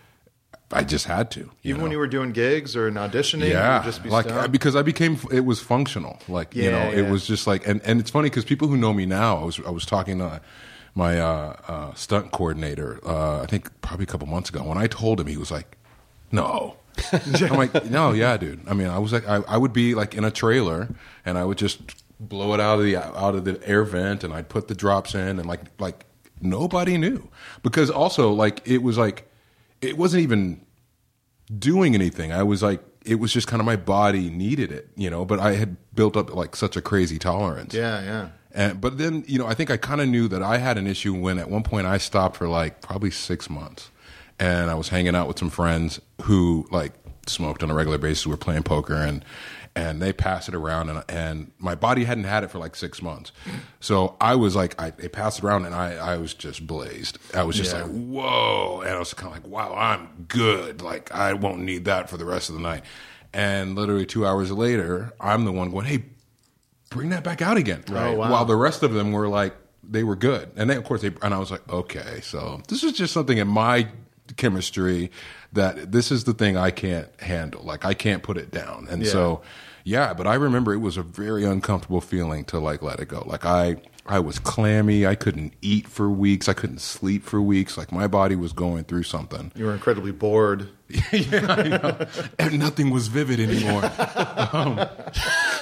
I just had to. You Even know? when you were doing gigs or in auditioning, Yeah, you would just be like stoned? because I became it was functional. Like you Yeah, know, it yeah. was just like, and, and it's funny because people who know me now, I was I was talking to my uh, uh, stunt coordinator, uh, I think probably a couple months ago. When I told him, he was like, "No." I'm like, "No, yeah, dude." I mean, I was like, I, I would be like in a trailer, and I would just blow it out of the out of the air vent, and I'd put the drops in, and like like nobody knew because also like it was like it wasn't even doing anything. I was like, it was just kind of my body needed it, you know, but I had built up like such a crazy tolerance. Yeah, yeah. And, but then, you know, I think I kind of knew that I had an issue when at one point I stopped for like probably six months and I was hanging out with some friends who like smoked on a regular basis. We were playing poker and, and they passed it around and, and my body hadn't had it for like six months. So I was like, I, they passed it around and I, I was just blazed. I was just Yeah. like, whoa. And I was kind of like, wow, I'm good. Like I won't need that for the rest of the night. And literally two hours later, I'm the one going, hey, bring that back out again. Right. Oh, wow. While the rest of them were like, they were good. And then of course they, and I was like, okay, so this is just something in my chemistry that this is the thing I can't handle. Like I can't put it down. And Yeah. so, yeah, but I remember it was a very uncomfortable feeling to like let it go. Like I, I was clammy. I couldn't eat for weeks. I couldn't sleep for weeks. Like my body was going through something. You were incredibly bored. Yeah, I know. And nothing was vivid anymore. um,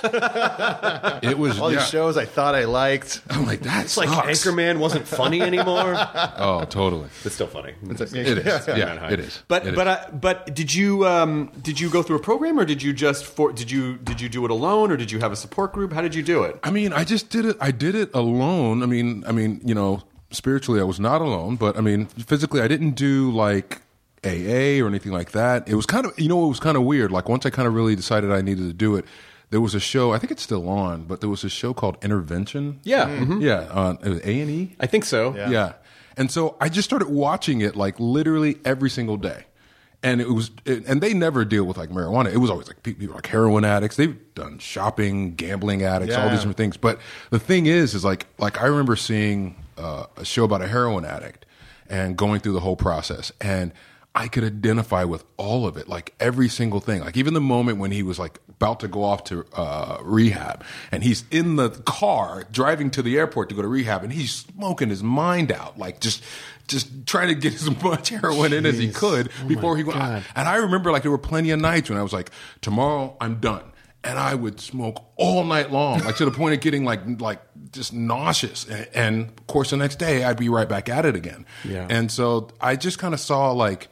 It was all yeah. these shows I thought I liked. I'm like, that It's like sucks. Anchorman wasn't funny anymore. Oh, totally. It's still funny. It is. Yeah, it is. But It is. but I, but did you um, did you go through a program, or did you just for did you did you do it alone, or did you have a support group? How did you do it? I mean, I just did it. I did it alone. I mean, I mean, you know, spiritually, I was not alone, but I mean, physically, I didn't do like A A or anything like that. It was kind of, you know, it was kind of weird. Like once I kind of really decided I needed to do it, there was a show. I think it's still on, but there was a show called Intervention. Yeah, mm-hmm. yeah, on it was A and E. I think so. Yeah. yeah, and so I just started watching it like literally every single day. And it was, it, and they never deal with like marijuana. It was always like people like heroin addicts. They've done shopping, gambling addicts, Yeah. all these different things. But the thing is, is like, like I remember seeing uh, a show about a heroin addict and going through the whole process, and I could identify with all of it, like every single thing. Like even the moment when he was like about to go off to uh, rehab, and he's in the car driving to the airport to go to rehab, and he's smoking his mind out, like just. Just trying to get as much heroin in as he could Oh before he went. And I remember, like, there were plenty of nights when I was like, "Tomorrow I'm done," and I would smoke all night long, like to the point of getting like, like just nauseous. And, and of course, the next day I'd be right back at it again. Yeah. And so I just kind of saw like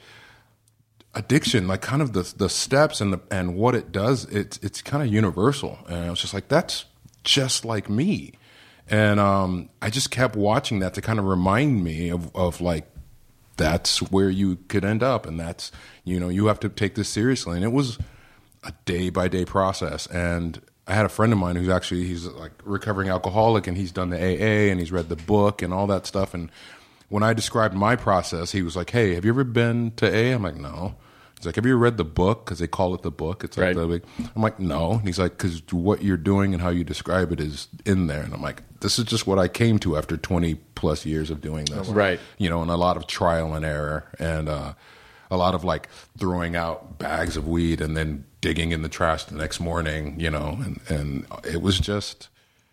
addiction, like kind of the the steps and the and what it does. It's it's kind of universal, and I was just like, that's just like me. And um, I just kept watching that to kind of remind me of, of like, that's where you could end up. And that's, you know, you have to take this seriously. And it was a day by day process. And I had a friend of mine who's actually, he's like recovering alcoholic, and he's done the A A and he's read the book and all that stuff. And when I described my process, he was like, "Hey, have you ever been to A A?" I'm like, "No." He's like, "Have you ever read the book?" Because they call it the book. It's like Right. the big. I'm like, "No." And he's like, "Because what you're doing and how you describe it is in there." And I'm like, "This is just what I came to after twenty plus years of doing this." Right. You know, and a lot of trial and error, and uh, a lot of like throwing out bags of weed and then digging in the trash the next morning. You know, and and it was just.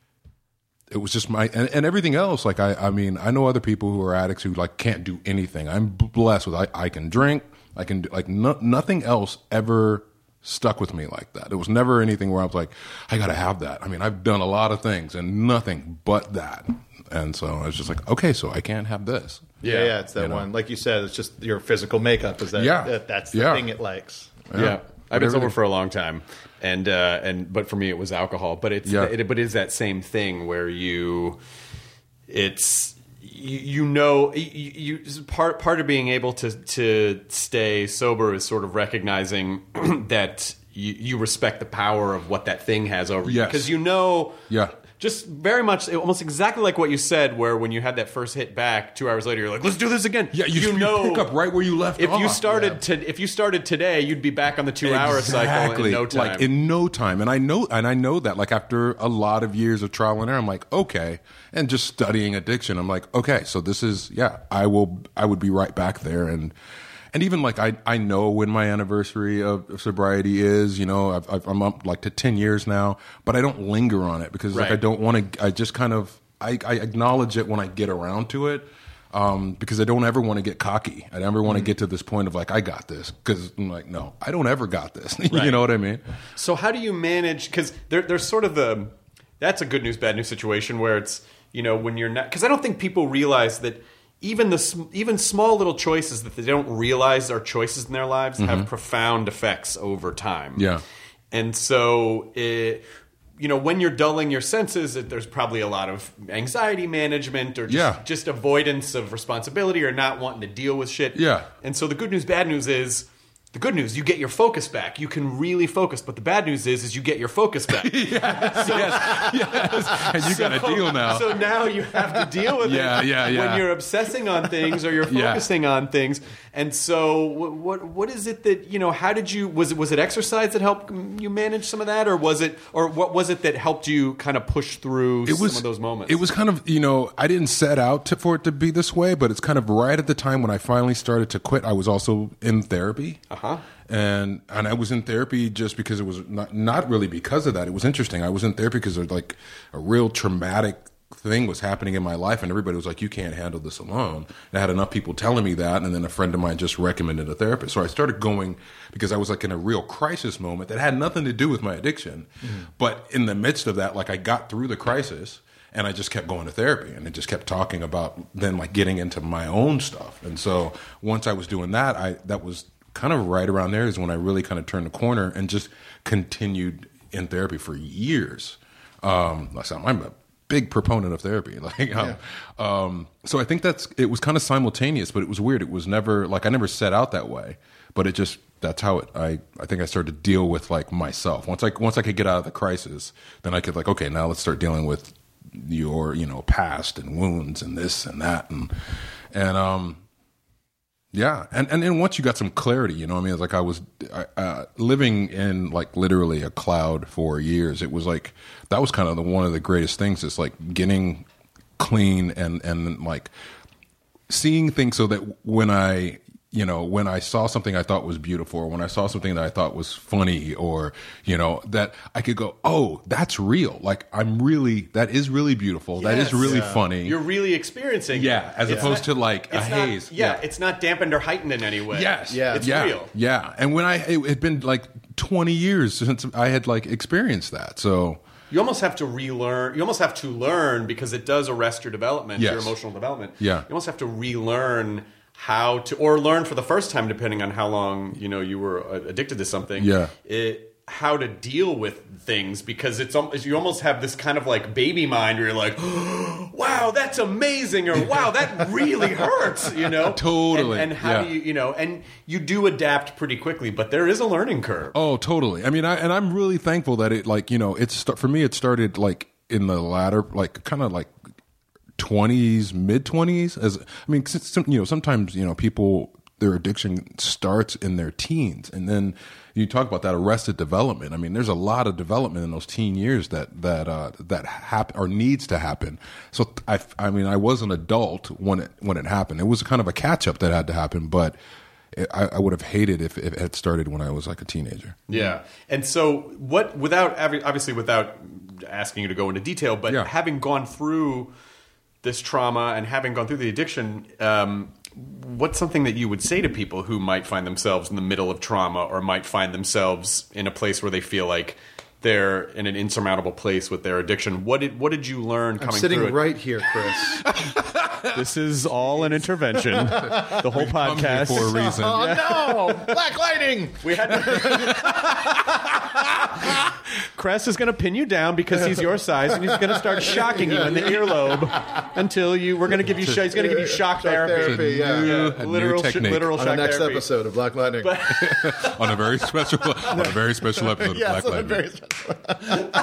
It was just my and, and everything else. Like I, I mean, I know other people who are addicts who like can't do anything. I'm blessed with I, I can drink. I can do like no, nothing else ever stuck with me like that. It was never anything where I was like, I got to have that. I mean, I've done a lot of things and nothing but that. And so I was just like, okay, so I can't have this. Yeah, yeah, it's that You know? one. Like you said, it's just your physical makeup. Is that? Yeah. that that's the Yeah. thing it likes. Yeah. I've been Whatever sober they- for a long time, and uh, and but for me it was alcohol. But it's Yeah. it, but it's that same thing where you, it's you, you know you, you part part of being able to to stay sober is sort of recognizing that you, you respect the power of what that thing has over you, Yes. because you know Yeah. just very much almost exactly like what you said, where when you had that first hit back two hours later, you're like, let's do this again. Yeah, you, you know pick up right where you left if off. you started to if you started today, you'd be back on the two hour cycle in no time. Like in no time. And I know and I know that like after a lot of years of trial and error, I'm like, okay. And just studying addiction, I'm like, okay, so this is yeah, I will I would be right back there. And and even like I I know when my anniversary of, of sobriety is, you know, I've, I've, I'm up like to ten years now, but I don't linger on it because like Right. I don't want to. I just kind of I, I acknowledge it when I get around to it. Um, because I don't ever want to get cocky. I never want to get to this point of like, I got this. Because I'm like, no, I don't ever got this. you Right. know what I mean? So how do you manage? Because there, there's sort of the that's a good news bad news situation where it's, you know, when you're not, because I don't think people realize that even the sm- even small little choices that they don't realize are choices in their lives have profound effects over time. Yeah. And so it, you know, when you're dulling your senses, it, there's probably a lot of anxiety management or just, Yeah. just avoidance of responsibility or not wanting to deal with shit. Yeah. And so the good news, bad news is, the good news, you get your focus back. You can really focus. But the bad news is, is you get your focus back. yes, yes, yes. And you got a deal now. So now you have to deal with Yeah, it yeah, yeah. when you're obsessing on things or you're Yeah. focusing on things. And so, what, what what is it that you know? How did you was it was it exercise that helped you manage some of that, or was it or what was it that helped you kind of push through it was some of those moments? It was kind of, you know, I didn't set out to, for it to be this way, but it's kind of right at the time when I finally started to quit. I was also in therapy. Uh-huh. And and I was in therapy just because it was not not really because of that. It was interesting. I was in therapy because of like a real traumatic thing was happening in my life, and everybody was like, you can't handle this alone. And I had enough people telling me that, and then a friend of mine just recommended a therapist. So I started going because I was like in a real crisis moment that had nothing to do with my addiction. Mm-hmm. But in the midst of that, like I got through the crisis, and I just kept going to therapy, and it just kept talking about then like getting into my own stuff. And so once I was doing that, I that was kind of right around there is when I really kind of turned the corner and just continued in therapy for years. Um, I'm a big proponent of therapy. Like, um, yeah. um, so I think that's, it was kind of simultaneous, but it was weird. It was never like, I never set out that way, but it just, that's how it, I, I think I started to deal with like myself. Once I, once I could get out of the crisis, then I could like, okay, now let's start dealing with your, you know, past and wounds and this and that. And, and, um, yeah. And, and then once you got some clarity, you know what I mean? It's like I was uh, living in like literally a cloud for years. It was like, that was kind of the, one of the greatest things is like getting clean and, and like seeing things so that when I, you know, when I saw something I thought was beautiful, or when I saw something that I thought was funny, or, you know, that I could go, oh, that's real. Like, I'm really, that is really beautiful. Yes, that is really yeah. funny. You're really experiencing yeah, it. As it's opposed not, to like a not, haze. Yeah, yeah, it's not dampened or heightened in any way. Yes. Yeah. It's yeah, real. Yeah. And when I, it had been like twenty years since I had like experienced that. So. You almost have to relearn. You almost have to learn because it does arrest your development, yes. your emotional development. Yeah. You almost have to relearn how to, or learn for the first time, depending on how long you know you were addicted to something. Yeah. It, how to deal with things, because it's you almost have this kind of like baby mind where you're like, oh, wow, that's amazing, or wow, that really hurts, you know. Totally. And, and how yeah. do you, you know, and you do adapt pretty quickly, but there is a learning curve. Oh, totally. I mean, I, and I'm really thankful that it, like, you know, it's for me. It started like in the latter, like kind of like twenties, mid twenties. As I mean, you know, sometimes you know people their addiction starts in their teens, and then you talk about that arrested development. I mean, there's a lot of development in those teen years that that uh, that happen or needs to happen. So I, I mean, I was an adult when it when it happened. It was kind of a catch up that had to happen, but it, I, I would have hated if, if it had started when I was like a teenager. Yeah, and so what? Without obviously without asking you to go into detail, but yeah. having gone through this trauma and having gone through the addiction. Um, What's something that you would say to people who might find themselves in the middle of trauma, or might find themselves in a place where they feel like they're in an insurmountable place with their addiction? What did what did you learn coming I'm sitting through it? right here, Chris. This is all an intervention. The whole we podcast for a reason. Oh yeah. no! Black lighting. We had Cress is going to pin you down because he's your size, and he's going to start shocking you in the earlobe until you. We're going to give you. He's going to give you shock, Shock therapy. therapy, yeah. New, Yeah, a literal, new sh- technique literal On shock the next therapy. episode of Black Lightning. on a very special on a very special episode yes, of on a Black very Lightning.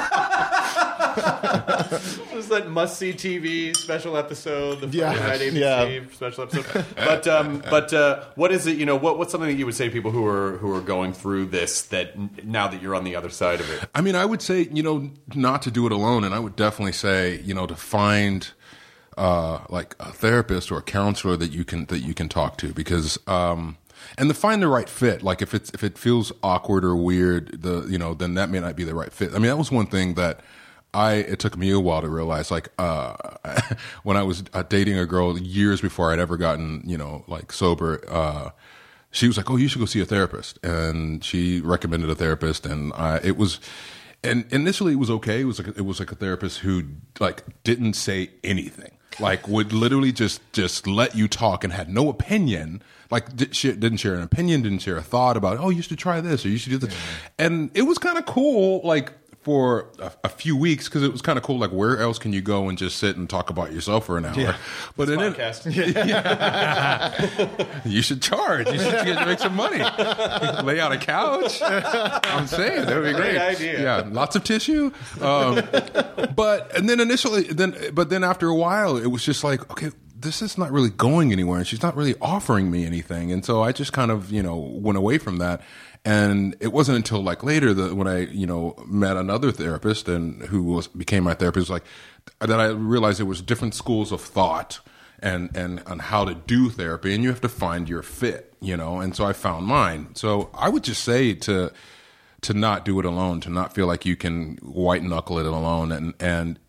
special. This is that must see T V special episode, the Yeah. Friday Night A B C Yeah. special episode. But um, but uh, what is it? You know, what what's something that you would say to people who are who are going through this that n- now that you're on the other side of it? I mean, I would say, you know, not to do it alone, and I would definitely say, you know, to find uh, like a therapist or a counselor that you can that you can talk to, because um, and to find the right fit. Like if it's if it feels awkward or weird, the you know, then that may not be the right fit. I mean, that was one thing that I it took me a while to realize. Like uh, when I was uh, dating a girl years before I'd ever gotten, you know, like sober. Uh, she was like, "Oh, you should go see a therapist," and she recommended a therapist, and I, it was. And initially, it was okay. It was like it was like a therapist who like didn't say anything, like would literally just just let you talk and had no opinion. Like did, she didn't share an opinion, didn't share a thought about, oh, you should try this or you should do this. Yeah. And it was kind of cool, like for a, a few weeks, because it was kind of cool. Like, where else can you go and just sit and talk about yourself for an hour? Yeah. But then Podcast. It, yeah. You should charge. You should get, make some money. Lay out a couch. I'm saying that would be great. Great idea. Yeah, lots of tissue. Um, but and then initially, then but then after a while, it was just like, okay, this is not really going anywhere, and she's not really offering me anything. And so I just kind of, you know, went away from that. And it wasn't until like later that when I, you know, met another therapist and who was became my therapist, like that I realized there was different schools of thought and and on how to do therapy, and you have to find your fit, you know. And so I found mine. So I would just say to to not do it alone, to not feel like you can white knuckle it alone. And and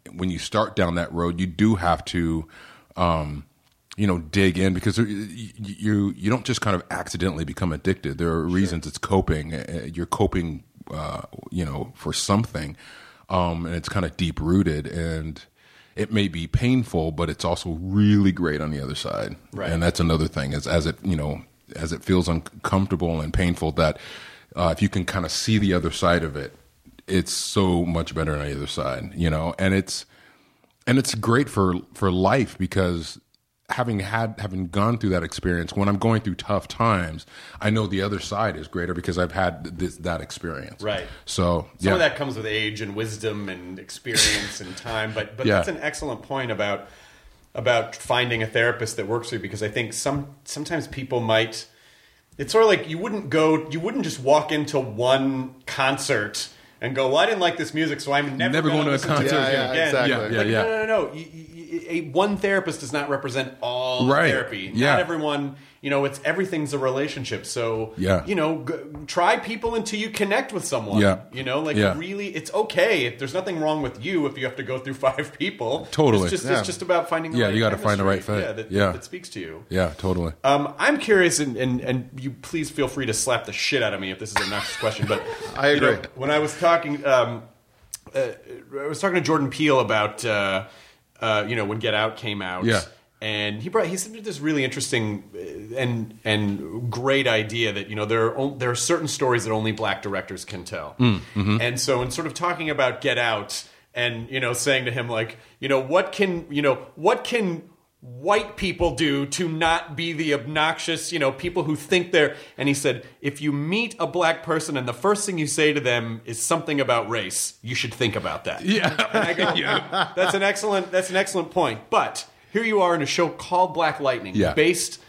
when you start down that road, you do have to, um, you know, dig in, because you, you you don't just kind of accidentally become addicted. There are reasons. It's coping. You're coping, uh, you know, for something, um, and it's kind of deep rooted, and it may be painful, but it's also really great on the other side. Right. And that's another thing, is as it, you know, as it feels uncomfortable and painful, that uh, if you can kind of see the other side of it, it's so much better on the other side, you know. And it's and it's great for for life, because having had having gone through that experience, when I'm going through tough times, I know the other side is greater because I've had this, that experience. Right. So some yeah. of that comes with age and wisdom and experience and time. But but Yeah. that's an excellent point about about finding a therapist that works for you, because I think some sometimes people might. It's sort of like you wouldn't go, you wouldn't just walk into one concert and go, well, I didn't like this music, so I'm never, Never going going to to a listen to concert. it Yeah, yeah, again. exactly. Yeah, yeah, Like, yeah. No, no, no, no. You, you, a, one therapist does not represent all Right. therapy. Yeah. Not everyone, you know, it's everything's a relationship. So, Yeah. you know, g- try people until you connect with someone. Yeah. You know, like Yeah. really, it's okay. If there's nothing wrong with you if you have to go through five people. Totally. It's just, Yeah. it's just about finding the Yeah, right you gotta find the right chemistry. fit. Yeah, that, Yeah. that speaks to you. Yeah, totally. Um, I'm curious, and, and, and you please feel free to slap the shit out of me if this is a noxious question. But I you know, agree. when I was talking, um, uh, I was talking to Jordan Peele about, uh, uh, you know, when Get Out came out. Yeah. And he brought he said this really interesting uh, and and great idea that, you know, there are on, there are certain stories that only black directors can tell. Mm, mm-hmm. And so in sort of talking about Get Out and, you know, saying to him, like, you know, what can you know what can white people do to not be the obnoxious, you know, people who think they're, and he said, if you meet a black person and the first thing you say to them is something about race, you should think about that. Yeah. And I go, Yeah. that's an excellent, that's an excellent point. But here you are in a show called Black Lightning, Yeah. based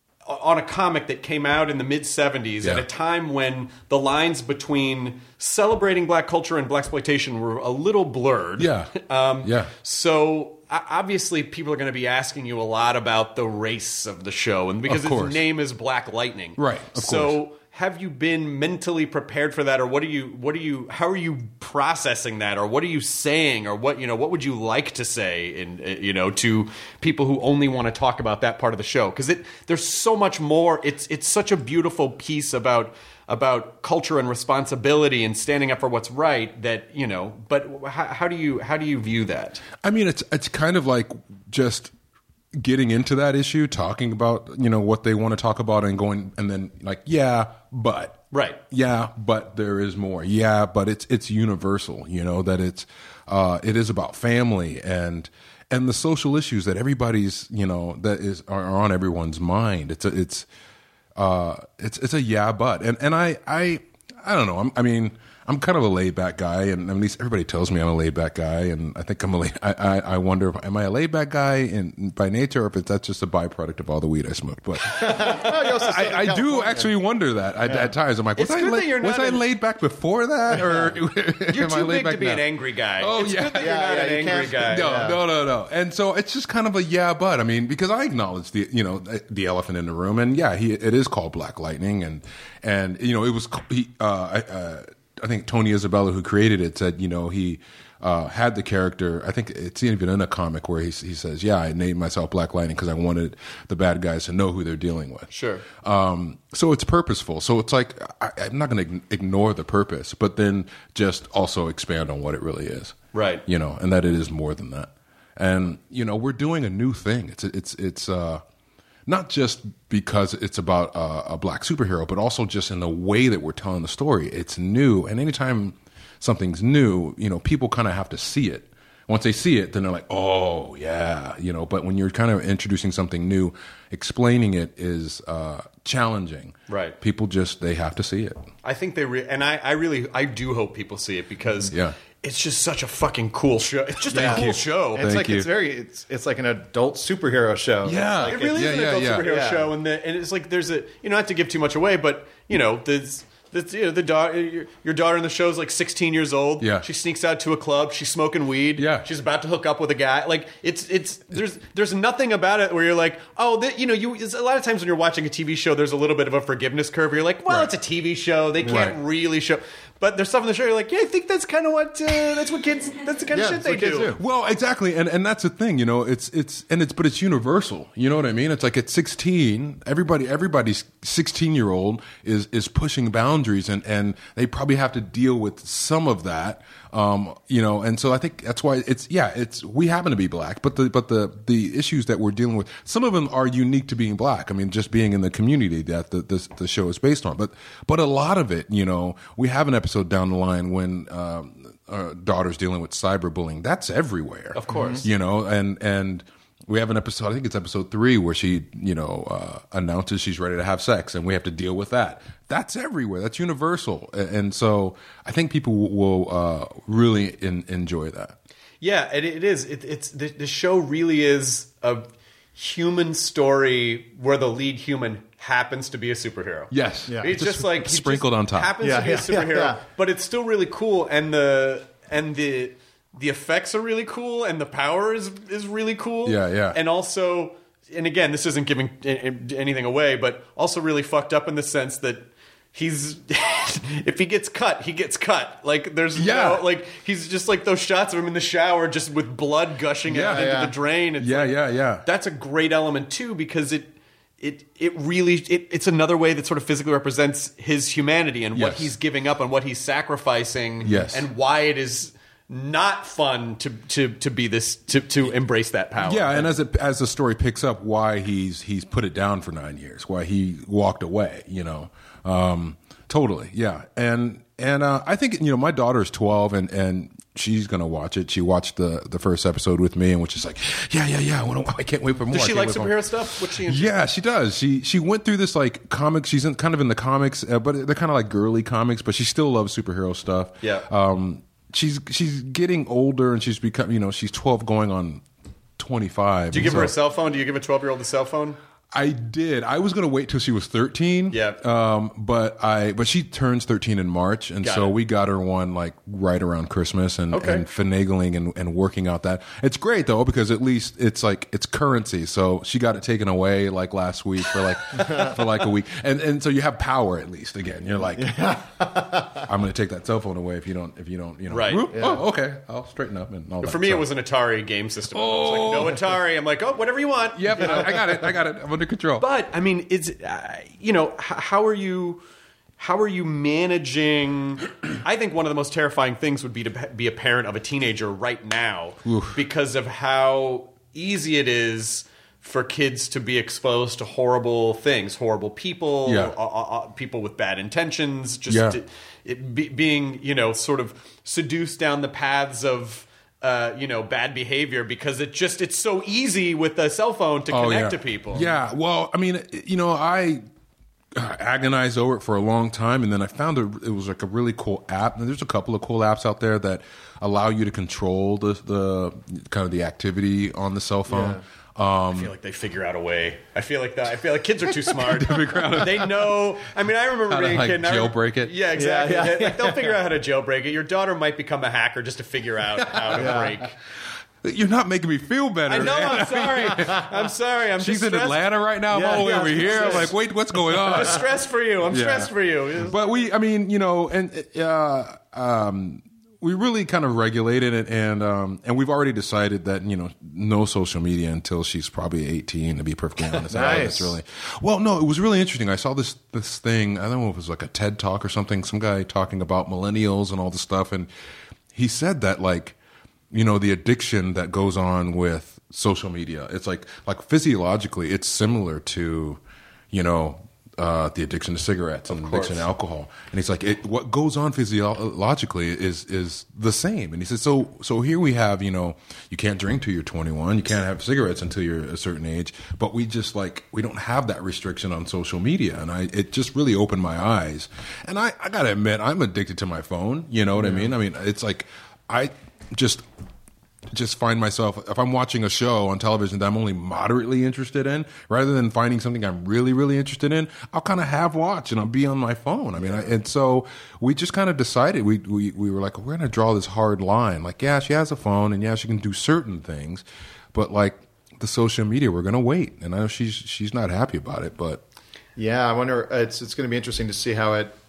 on a comic that came out in the mid seventies at Yeah. a time when the lines between celebrating black culture and blaxploitation were a little blurred. Yeah. Um, Yeah. So o- obviously people are going to be asking you a lot about the race of the show, and because Of its course. name is Black Lightning. Right, of so course. have you been mentally prepared for that, or what are you what are you how are you processing that, or what are you saying, or what you know what would you like to say in uh, you know to people who only want to talk about that part of the show? Because it there's so much more. It's it's such a beautiful piece about about culture and responsibility and standing up for what's right, that, you know, but how, how do you how do you view that? I mean, it's it's kind of like just getting into that issue, talking about, you know, what they want to talk about, and going, and then like, yeah, but Right. yeah, but there is more. Yeah, but it's it's universal, you know, that it's uh, it is about family and and the social issues that everybody's, you know, that is are on everyone's mind. It's a, it's uh, it's it's a yeah, but and and I I I don't know. I'm, I mean, I'm kind of a laid back guy, and at least everybody tells me I'm a laid back guy, and I think I'm a. Laid, I, I I wonder if am I a laid back guy in by nature, or if it's, that's just a byproduct of all the weed I smoked. But I, I do actually wonder that at, at times. I'm like, was It's I good la- that you're was not I in- laid back before that, or You're am too I laid big back to be now? an angry guy. Oh, it's yeah. good that Yeah, you're not yeah, an you angry can't- guy. No, Yeah. no, no, no. And so it's just kind of a yeah, but I mean, because I acknowledge the, you know, the elephant in the room, and yeah, he it is called Black Lightning, and and you know, it was he, uh, I, uh, I think Tony Isabella, who created it, said, you know, he uh, had the character. I think it's even in a comic where he he says, yeah, I named myself Black Lightning because I wanted the bad guys to know who they're dealing with. Sure. Um, so it's purposeful. So it's like I, I'm not going to ignore the purpose, but then just also expand on what it really is. Right. You know, and that it is more than that. And you know, we're doing a new thing. It's it's it's uh, not just because it's about uh, a black superhero, but also just in the way that we're telling the story. It's new, and anytime something's new, you know, people kind of have to see it. Once they see it, then they're like, "Oh, yeah," you know. But when you're kind of introducing something new, explaining it is uh, challenging. Right. People just they have to see it. I think they re- and I, I really I do hope people see it, because Yeah. it's just such a fucking cool show. It's just Yeah. a cool show. It's Thank like you. it's very it's it's like an adult superhero show. Yeah. It's It like really Yeah, is an yeah, adult yeah. superhero Yeah. show, and the, and it's like there's a you know not to give too much away, but you know there's. That's, you know, the daughter, your, your daughter in the show is like sixteen years old. Yeah. She sneaks out to a club. She's smoking weed. Yeah. She's about to hook up with a guy. Like it's it's there's there's nothing about it where you're like, oh, that, you know, you. It's a lot of times when you're watching a T V show, there's a little bit of a forgiveness curve. Where you're like, well, Right. it's a T V show. They can't Right. really show. But there's stuff in the show you're like, yeah, I think that's kind of what uh, that's what kids that's the kind Yeah, of shit that's they what kids do. do. Well, exactly, and and that's the thing, you know. It's it's and it's but it's universal. You know what I mean? It's like at sixteen, everybody everybody's sixteen year old is is pushing boundaries, and and they probably have to deal with some of that. Um, you know, and so I think that's why it's yeah, it's we happen to be black, but the but the the issues that we're dealing with, some of them are unique to being black. I mean, just being in the community that the the, the show is based on, but but a lot of it, you know, we have an episode down the line when um, our daughter's dealing with cyberbullying. That's everywhere, Of course. you know, and and. We have an episode, I think it's episode three, where she, you know, uh, announces she's ready to have sex, and we have to deal with that. That's everywhere. That's universal, and, and so I think people will, will uh, really in, enjoy that. Yeah, it, it is. It, it's the, the show really is a human story where the lead human happens to be a superhero. Yes, Yeah. It's just, like he sprinkled just on top. Happens Yeah, to be a yeah, yeah, superhero, yeah. but it's still really cool, and the and the the effects are really cool, and the power is is really cool. Yeah, yeah. And also, and again, this isn't giving anything away, but also really fucked up in the sense that he's if he gets cut, he gets cut. Like there's Yeah. no like he's just like those shots of him in the shower, just with blood gushing Yeah, out into yeah. the drain. It's Yeah, like- yeah, yeah. That's a great element too, because it. It it really it, it's another way that sort of physically represents his humanity and what Yes. he's giving up and what he's sacrificing. Yes. And why it is not fun to to to be this to to embrace that power. Yeah, and as it, as the story picks up, why he's he's put it down for nine years, why he walked away, you know, um, totally, yeah, and and uh, I think you know my daughter's twelve and and she's gonna watch it. She watched the the first episode with me and was just like, yeah, yeah, yeah, I, wanna, I can't wait for more. Does I she can't like wait for more. superhero stuff? What's she into? Yeah, she does. She she went through this like comics. She's in, kind of in the comics, uh, but they're kind of like girly comics. But she still loves superhero stuff. Yeah. Um, she's she's getting older, and she's become you know she's twelve going on twenty-five. Do you and give her a so- cell phone? Do you give a twelve year old a cell phone? I did. I was gonna wait till she was thirteen. Yeah. Um, but I but she turns thirteen in March, and Got so it. we got her one like right around Christmas, and, Okay. and finagling and, and working out that. It's great though because at least it's like it's currency. So she got it taken away like last week for like for like a week, and and so you have power at least again. You're like, I'm gonna take that cell phone away if you don't if you don't you know. Right. Whoop. Oh, okay. I'll straighten up and all that. For me, So- it was an Atari game system. I was like, no Atari. I'm like, oh, whatever you want. Yep. I I got it. I got it. I'm under control. But I mean, it's uh, you know, h- how are you? How are you managing? I think one of the most terrifying things would be to be a parent of a teenager right now because of how easy it is for kids to be exposed to horrible things, horrible people, Yeah. uh, uh, uh, people with bad intentions, just Yeah. it, it be, being, you know, sort of seduced down the paths of. Uh, you know, bad behavior because it just it's so easy with a cell phone to Oh, connect yeah. to people. Yeah, well, I mean, you know, I uh, agonized over it for a long time, and then I found a, it was like a really cool app. And there's a couple of cool apps out there that allow you to control the the kind of the activity on the cell phone. I feel like they figure out a way. I feel like that. I feel like kids are too smart. They know. I mean, I remember How to, being a like, kid. and I remember- jailbreak it? Yeah, exactly. Yeah, yeah, They- like, they'll figure out how to jailbreak it. Your daughter might become a hacker just to figure out how to break. You're not making me feel better. I know. man. I'm sorry. I'm sorry. I'm She's just in stressed. Atlanta right now. I'm Yeah, all the way yeah. over here. I'm like, wait, what's going on? I'm stressed for you. I'm Yeah. stressed for you. But we, I mean, you know, and uh, um, we really kind of regulated it, and um, and we've already decided that you know no social media until she's probably eighteen. To be perfectly honest, I don't know if it's Nice. really well. No, it was really interesting. I saw this this thing. I don't know if it was like a TED talk or something. Some guy talking about millennials and all this stuff, and he said that like you know the addiction that goes on with social media. It's like like physiologically, it's similar to you know. Uh, the addiction to cigarettes and addiction to alcohol, and he's like, it, what goes on physiologically is is the same. And he says, so so here we have, you know, you can't drink till you're twenty-one, you can't have cigarettes until you're a certain age, but we just like we don't have that restriction on social media, and I it just really opened my eyes. And I I gotta admit, I'm addicted to my phone. You know what I mean? I mean, it's like I just. just find myself, if I'm watching a show on television that I'm only moderately interested in, rather than finding something I'm really, really interested in, I'll kind of have watch and I'll be on my phone. I mean, I, and so we just kind of decided, we, we, we were like, we're going to draw this hard line. Like, yeah, she has a phone and yeah, she can do certain things, but like the social media, we're going to wait. And I know she's, she's not happy about it, but. Yeah, I wonder. It's it's going to be interesting to see how it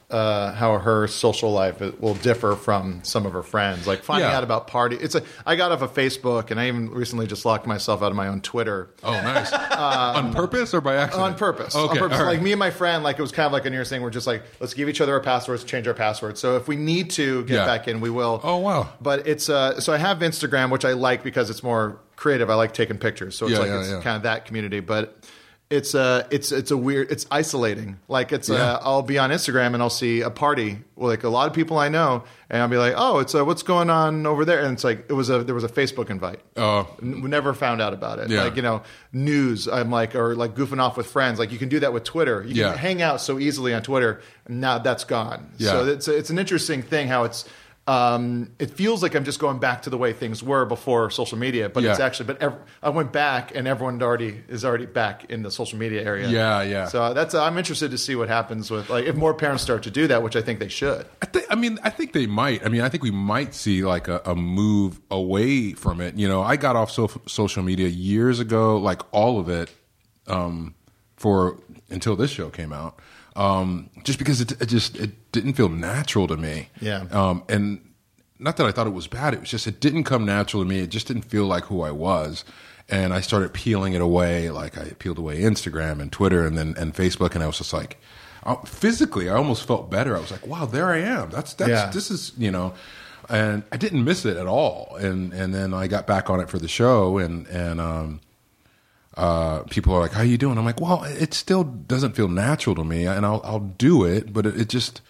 uh, how her social life will differ from some of her friends. Like finding Yeah. out about party. It's a. I got off of Facebook, and I even recently just locked myself out of my own Twitter. Oh, nice. on purpose or by accident? On purpose. Okay, on purpose. all right. Like me and my friend, like it was kind of like a near thing. We're just like, let's give each other our passwords, change our passwords. So if we need to get Yeah. back in, we will. Oh, wow. But it's uh, so I have Instagram, which I like because it's more creative. I like taking pictures, so it's Yeah, like yeah, it's yeah. kind of that community. But it's uh, it's it's a weird, it's isolating. Like it's Yeah. uh, I'll be on Instagram and I'll see a party with like a lot of people I know, and I'll be like, oh, it's uh, what's going on over there? And it's like it was a there was a Facebook invite. Oh. N- we never found out about it. Yeah. Like, you know, news, I'm like, or like goofing off with friends. Like, you can do that with Twitter. You can Yeah. hang out so easily on Twitter. And now that's gone. Yeah. So it's, it's an interesting thing how it's, um, it feels like I'm just going back to the way things were before social media, but it's Yeah. actually, but ev- I went back and everyone already is already back in the social media area. Yeah, yeah. So that's, I'm interested to see what happens with, like, if more parents start to do that, which I think they should. I think. I mean, I think they might. I mean, I think we might see like a, a move away from it. You know, I got off so, social media years ago, like all of it, um, for until this show came out, um, just because it, it just it didn't feel natural to me. Yeah. Um, and not that I thought it was bad. It was just it didn't come natural to me. It just didn't feel like who I was. And I started peeling it away. Like I peeled away Instagram and Twitter and then and Facebook, and I was just like. Uh, physically, I almost felt better. I was like, "Wow, there I am. That's that's Yeah. this is you know," and I didn't miss it at all. And and then I got back on it for the show, and and um, uh, people are like, "How you doing?" I'm like, "Well, it still doesn't feel natural to me, and I'll I'll do it, but it, it just."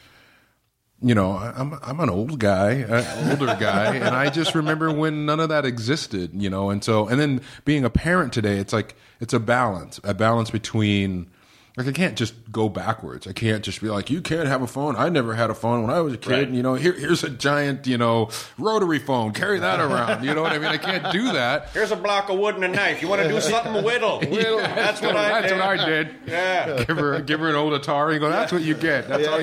You know, I'm I'm an old guy, uh, older guy, and I just remember when none of that existed. You know, and so and then being a parent today, it's like it's a balance, a balance between. Like I can't just go backwards. I can't just be like, you can't have a phone. I never had a phone when I was a kid. Right. You know, here, here's a giant, you know, rotary phone. Carry that around. You know what I mean? I can't do that. Here's a block of wood and a knife. You want to do something? Whittle. That's what I That's did. what I did. Yeah. Give her, give her an old Atari and go, that's what you get. That's all you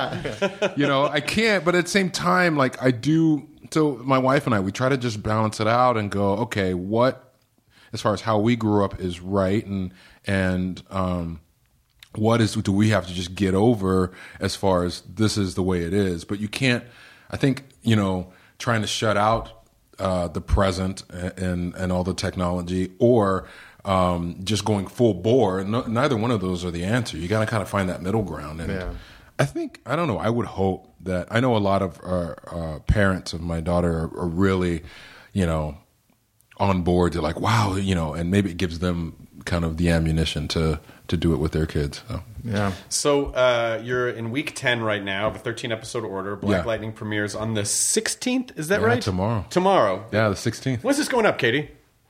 get. You know, I can't, but at the same time, like I do. So my wife and I, we try to just balance it out and go, okay, what, as far as how we grew up is right. And, and, um, what is do we have to just get over as far as this is the way it is? But you can't. I think you know trying to shut out uh, the present and and all the technology, or um, just going full bore. No, neither one of those are the answer. You got to kind of find that middle ground. And Yeah. I think I don't know. I would hope that I know a lot of uh, uh, parents of my daughter are, are really, you know, on board. They're like, wow, you know, and maybe it gives them kind of the ammunition to. to do it with their kids. So. Yeah. So uh, you're in week ten right now of a thirteen episode order. Black Yeah. Lightning premieres on the sixteenth. Is that Yeah, right? tomorrow. Tomorrow. Yeah, the sixteenth. When's this going up, Katie?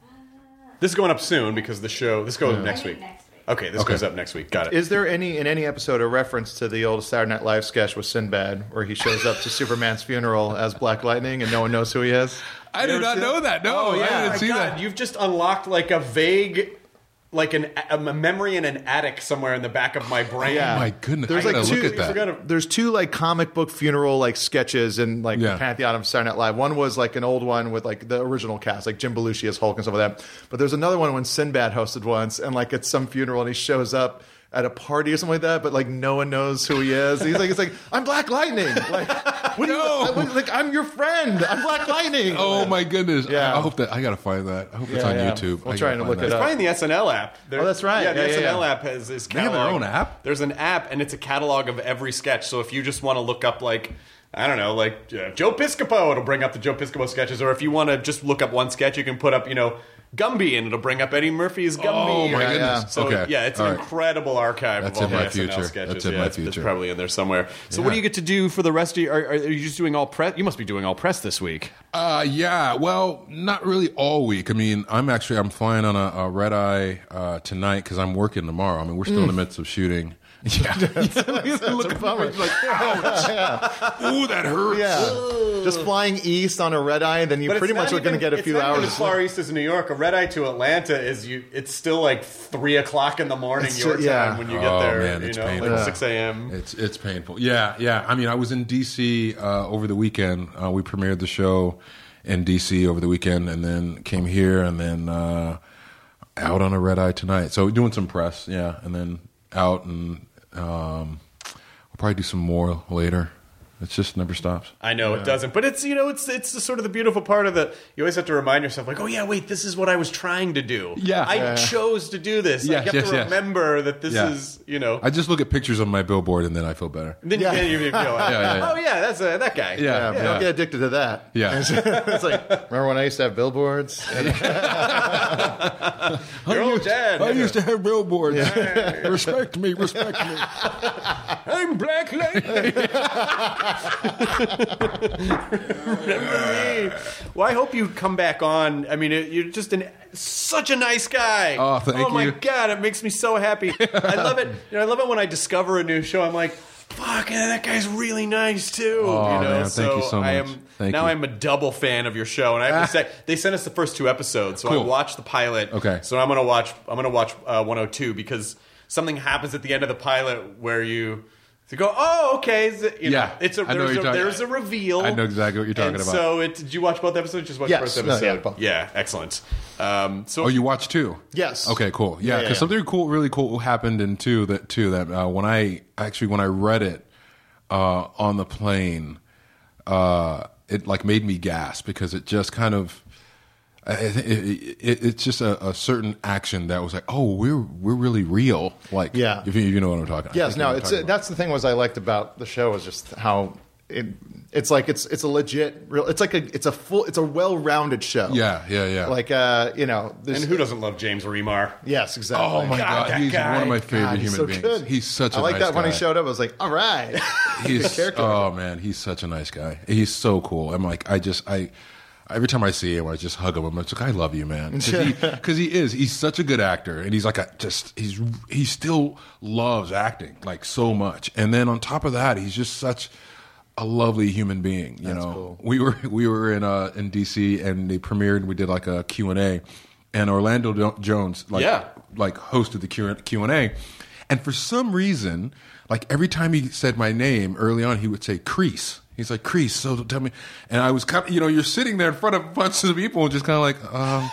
This is going up soon because the show. This goes up next week. Okay, this Okay. goes up next week. Got it. Is there any in any episode a reference to the old Saturday Night Live sketch with Sinbad where he shows up to Superman's funeral as Black Lightning and no one knows who he is? I did not know that. No, Oh, I yeah. didn't My see God, that. You've just unlocked like a vague, like an a memory in an attic somewhere in the back of my brain. Yeah. Oh my goodness, There's I like gotta two. look at that. forgot There's two like comic book funeral like sketches in like Yeah. the pantheon of Saturday Night Live. One was like an old one with like the original cast, like Jim Belushi as Hulk and stuff like that. But there's another one when Sinbad hosted once, and like at some funeral, and he shows up at a party or something like that, but like no one knows who he is. He's like, it's like I'm Black Lightning. Like, what do you, No. what- like I'm your friend. I'm Black Lightning. Oh my goodness! Yeah. I, I hope that I gotta find that. I hope it's Yeah, on yeah. YouTube. We'll I try gotta and find look that. it up. Probably in the S N L app. There- Oh, that's right. Yeah, the Yeah, yeah, S N L yeah. app has this They have their catalog. own app? There's an app, and it's a catalog of every sketch. So if you just want to look up, like, I don't know, like uh, Joe Piscopo, it'll bring up the Joe Piscopo sketches. Or if you want to just look up one sketch, you can put up, you know, Gumby, and it'll bring up Eddie Murphy's Gumby. Oh my Yeah, goodness! yeah. So okay, yeah, it's All an right. incredible archive That's of all in my the S N L future. sketches. That's in yeah, my it's, it's future. probably in there somewhere. So Yeah. what do you get to do for the rest of your? Are, are you just doing all press? You must be doing all press this week. Uh, yeah. Well, not really all week. I mean, I'm actually I'm flying on a, a red eye uh, tonight because I'm working tomorrow. I mean, we're still in the midst of shooting. Yeah, That's a bummer. like, ouch. Ooh, that hurts. Yeah. Just flying east on a red eye, then you But pretty it's much not are going to even- get a it's few not even hours. as far east as New York. A red eye to Atlanta is you. It's still like three o'clock in the morning It's your ju- yeah. time when you get Oh, there. man, you it's know, painful. like Yeah. six a.m. It's it's painful. Yeah, yeah. I mean, I was in D C uh, over the weekend. Uh, we premiered the show in D C over the weekend, and then came here, and then uh, out on a red eye tonight. So doing some press, yeah, and then out and um, I'll probably do some more later. It just never stops. I know Yeah. it doesn't, but it's you know it's it's the sort of the beautiful part of the. You always have to remind yourself, like, oh yeah, wait, this is what I was trying to do. Yeah. I Yeah. chose to do this. Yes, like, you have yes, to yes. remember that this Yeah. is you know. I just look at pictures of my billboard and then I feel better. Then Yeah. you, you feel like, Yeah, yeah, yeah. oh yeah, that's uh, that guy. Yeah, Yeah, but yeah. don't get addicted to that. Yeah. It's, it's like, remember when I used to have billboards? Your old dad. I used to have billboards. Respect me, respect me. I'm Black Lightning. Well, I hope you come back on. I mean, it, you're just an such a nice guy. Oh, thank Oh my you. god, it makes me so happy. I love it. You know, I love it when I discover a new show. I'm like, fuck, yeah, that guy's really nice too. Oh, you know, man, thank you so I much. am Thank now you. I'm a double fan of your show, and I have to say they sent us the first two episodes, so I Cool. watched the pilot. Okay. So I'm gonna watch. I'm gonna watch uh, one oh two because something happens at the end of the pilot where you. To go, oh, okay. Is it- You know, Yeah, it's a I know there's, what a you're there's talking- a reveal. I know exactly what you're talking And about. So, it, did you watch both episodes? Just watch Yes, the first no, episode. yeah, both. Yeah, excellent. Um, so, Oh, you watched two? Yes. Okay, cool. Yeah, Yeah, because yeah, something cool, really cool happened in two that too. That uh, when I actually when I read it uh, on the plane, uh, it like made me gasp because it just kind of. It, it, it, it's just a, a certain action that was like, oh, we're we're really real. Like, Yeah. if you, you know what I'm talking. I Yes, think you know no, what I'm it's talking about. that's the thing was I liked about the show was just how it it's like it's it's a legit real it's like a it's a full it's a well-rounded show. Yeah, yeah, yeah. Like uh, you know, there's- and who doesn't love James Remar? Yes, exactly. Oh my god, that he's guy. one of my favorite God, he's human so beings. good. He's such a I like nice that when he guy. showed up. I was like, all right. He's Good character. oh man, he's such a nice guy. He's so cool. I'm like, I just I. Every time I see him, I just hug him. I'm like, I love you, man, because he, 'cause he is. He's such a good actor, and he's like a just. He's he still loves acting like so much, and then on top of that, he's just such a lovely human being. You That's know, cool. we were we were in uh in D C and they premiered. and We did like a Q and A, and Orlando Jo- Jones like Yeah. like hosted the Q and A, and for some reason, like every time he said my name early on, he would say Crease. He's like, Crease, so tell me. And I was kind of, you know, you're sitting there in front of a bunch of people and just kind of like, um.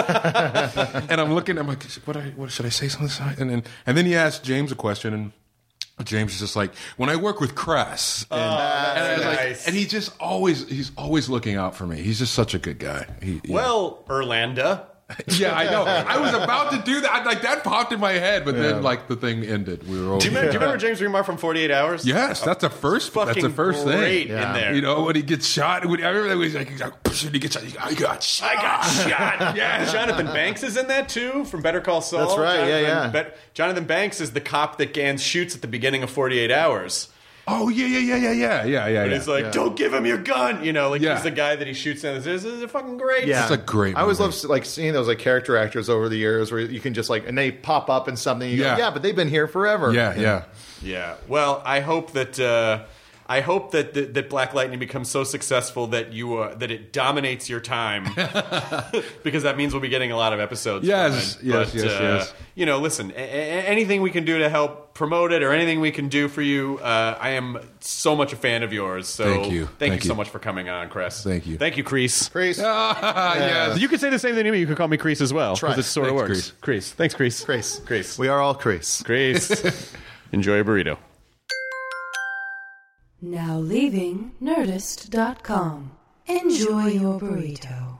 and I'm looking, I'm like, what, I, what should I say something? And then, and then he asked James a question, and James is just like, when I work with Cress. And, and, I was like, nice. and he just always, he's always looking out for me. He's just such a good guy. He, he- Well, Orlando. yeah, I know. I was about to do that. Like that popped in my head, but then like the thing ended. We were over. Do you, remember, do you remember James Remar from forty-eight hours? Yes, that's the first. Fucking That's the first great thing. in there. You know when he gets shot. When, I remember when he's like, he's like, when he gets shot. He's like, I got shot. I got shot. Yeah, Jonathan Banks is in that too from Better Call Saul. That's right, yeah, Jonathan, yeah. Be- Jonathan Banks is the cop that Gans shoots at the beginning of forty-eight hours. Oh yeah, yeah, yeah, yeah, yeah, yeah, yeah. And yeah. he's like, "Don't give him your gun," you know, like Yeah. he's the guy that he shoots down. This is a fucking great. Yeah, It's a great I always movie. love like seeing those like character actors over the years where you can just like and they pop up in something. You Yeah. go, yeah, but they've been here forever. yeah, yeah. Yeah. Well, I hope that uh, I hope that, that that Black Lightning becomes so successful that you uh, that it dominates your time, because that means we'll be getting a lot of episodes. Yes, from it. yes, But, yes, uh, yes. You know, listen, a- a- anything we can do to help promote it, or anything we can do for you, uh, I am so much a fan of yours. So Thank you. thank, Thank you so you. much for coming on, Chris. Thank you. Thank you, Crease. Crease. yes. You can say the same thing to me. You can call me Crease as well, Try. because it sort of Thanks, works. Crease. Thanks, Crease. Crease. Crease. We are all Crease. Crease. Enjoy a burrito. Now leaving Nerdist dot com. Enjoy your burrito.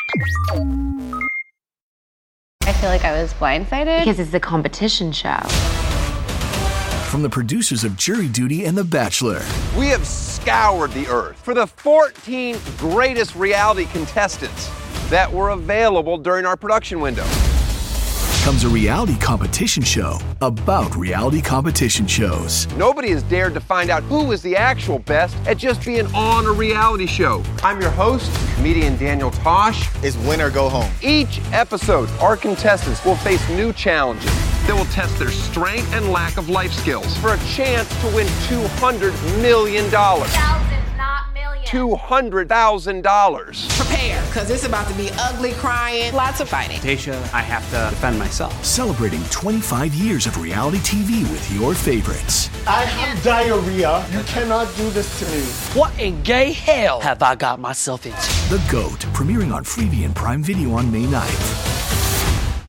I feel like I was blindsided because it's a competition show. From the producers of Jury Duty and The Bachelor, We have scoured the earth for the fourteen greatest reality contestants that were available during our production window. comes a reality competition show about reality competition shows. Nobody has dared to find out who is the actual best at just being on a reality show. I'm your host, comedian Daniel Tosh. It's win or go home. Each episode, our contestants will face new challenges that will test their strength and lack of life skills for a chance to win two hundred million dollars. Thousands, not millions. two hundred thousand dollars. Prepare, because it's about to be ugly, crying, lots of fighting. Tasha, I have to defend myself. Celebrating twenty-five years of reality T V with your favorites. I have diarrhea. You cannot do this to me. What in gay hell have I got myself into? The GOAT, premiering on Freevee and Prime Video on May ninth.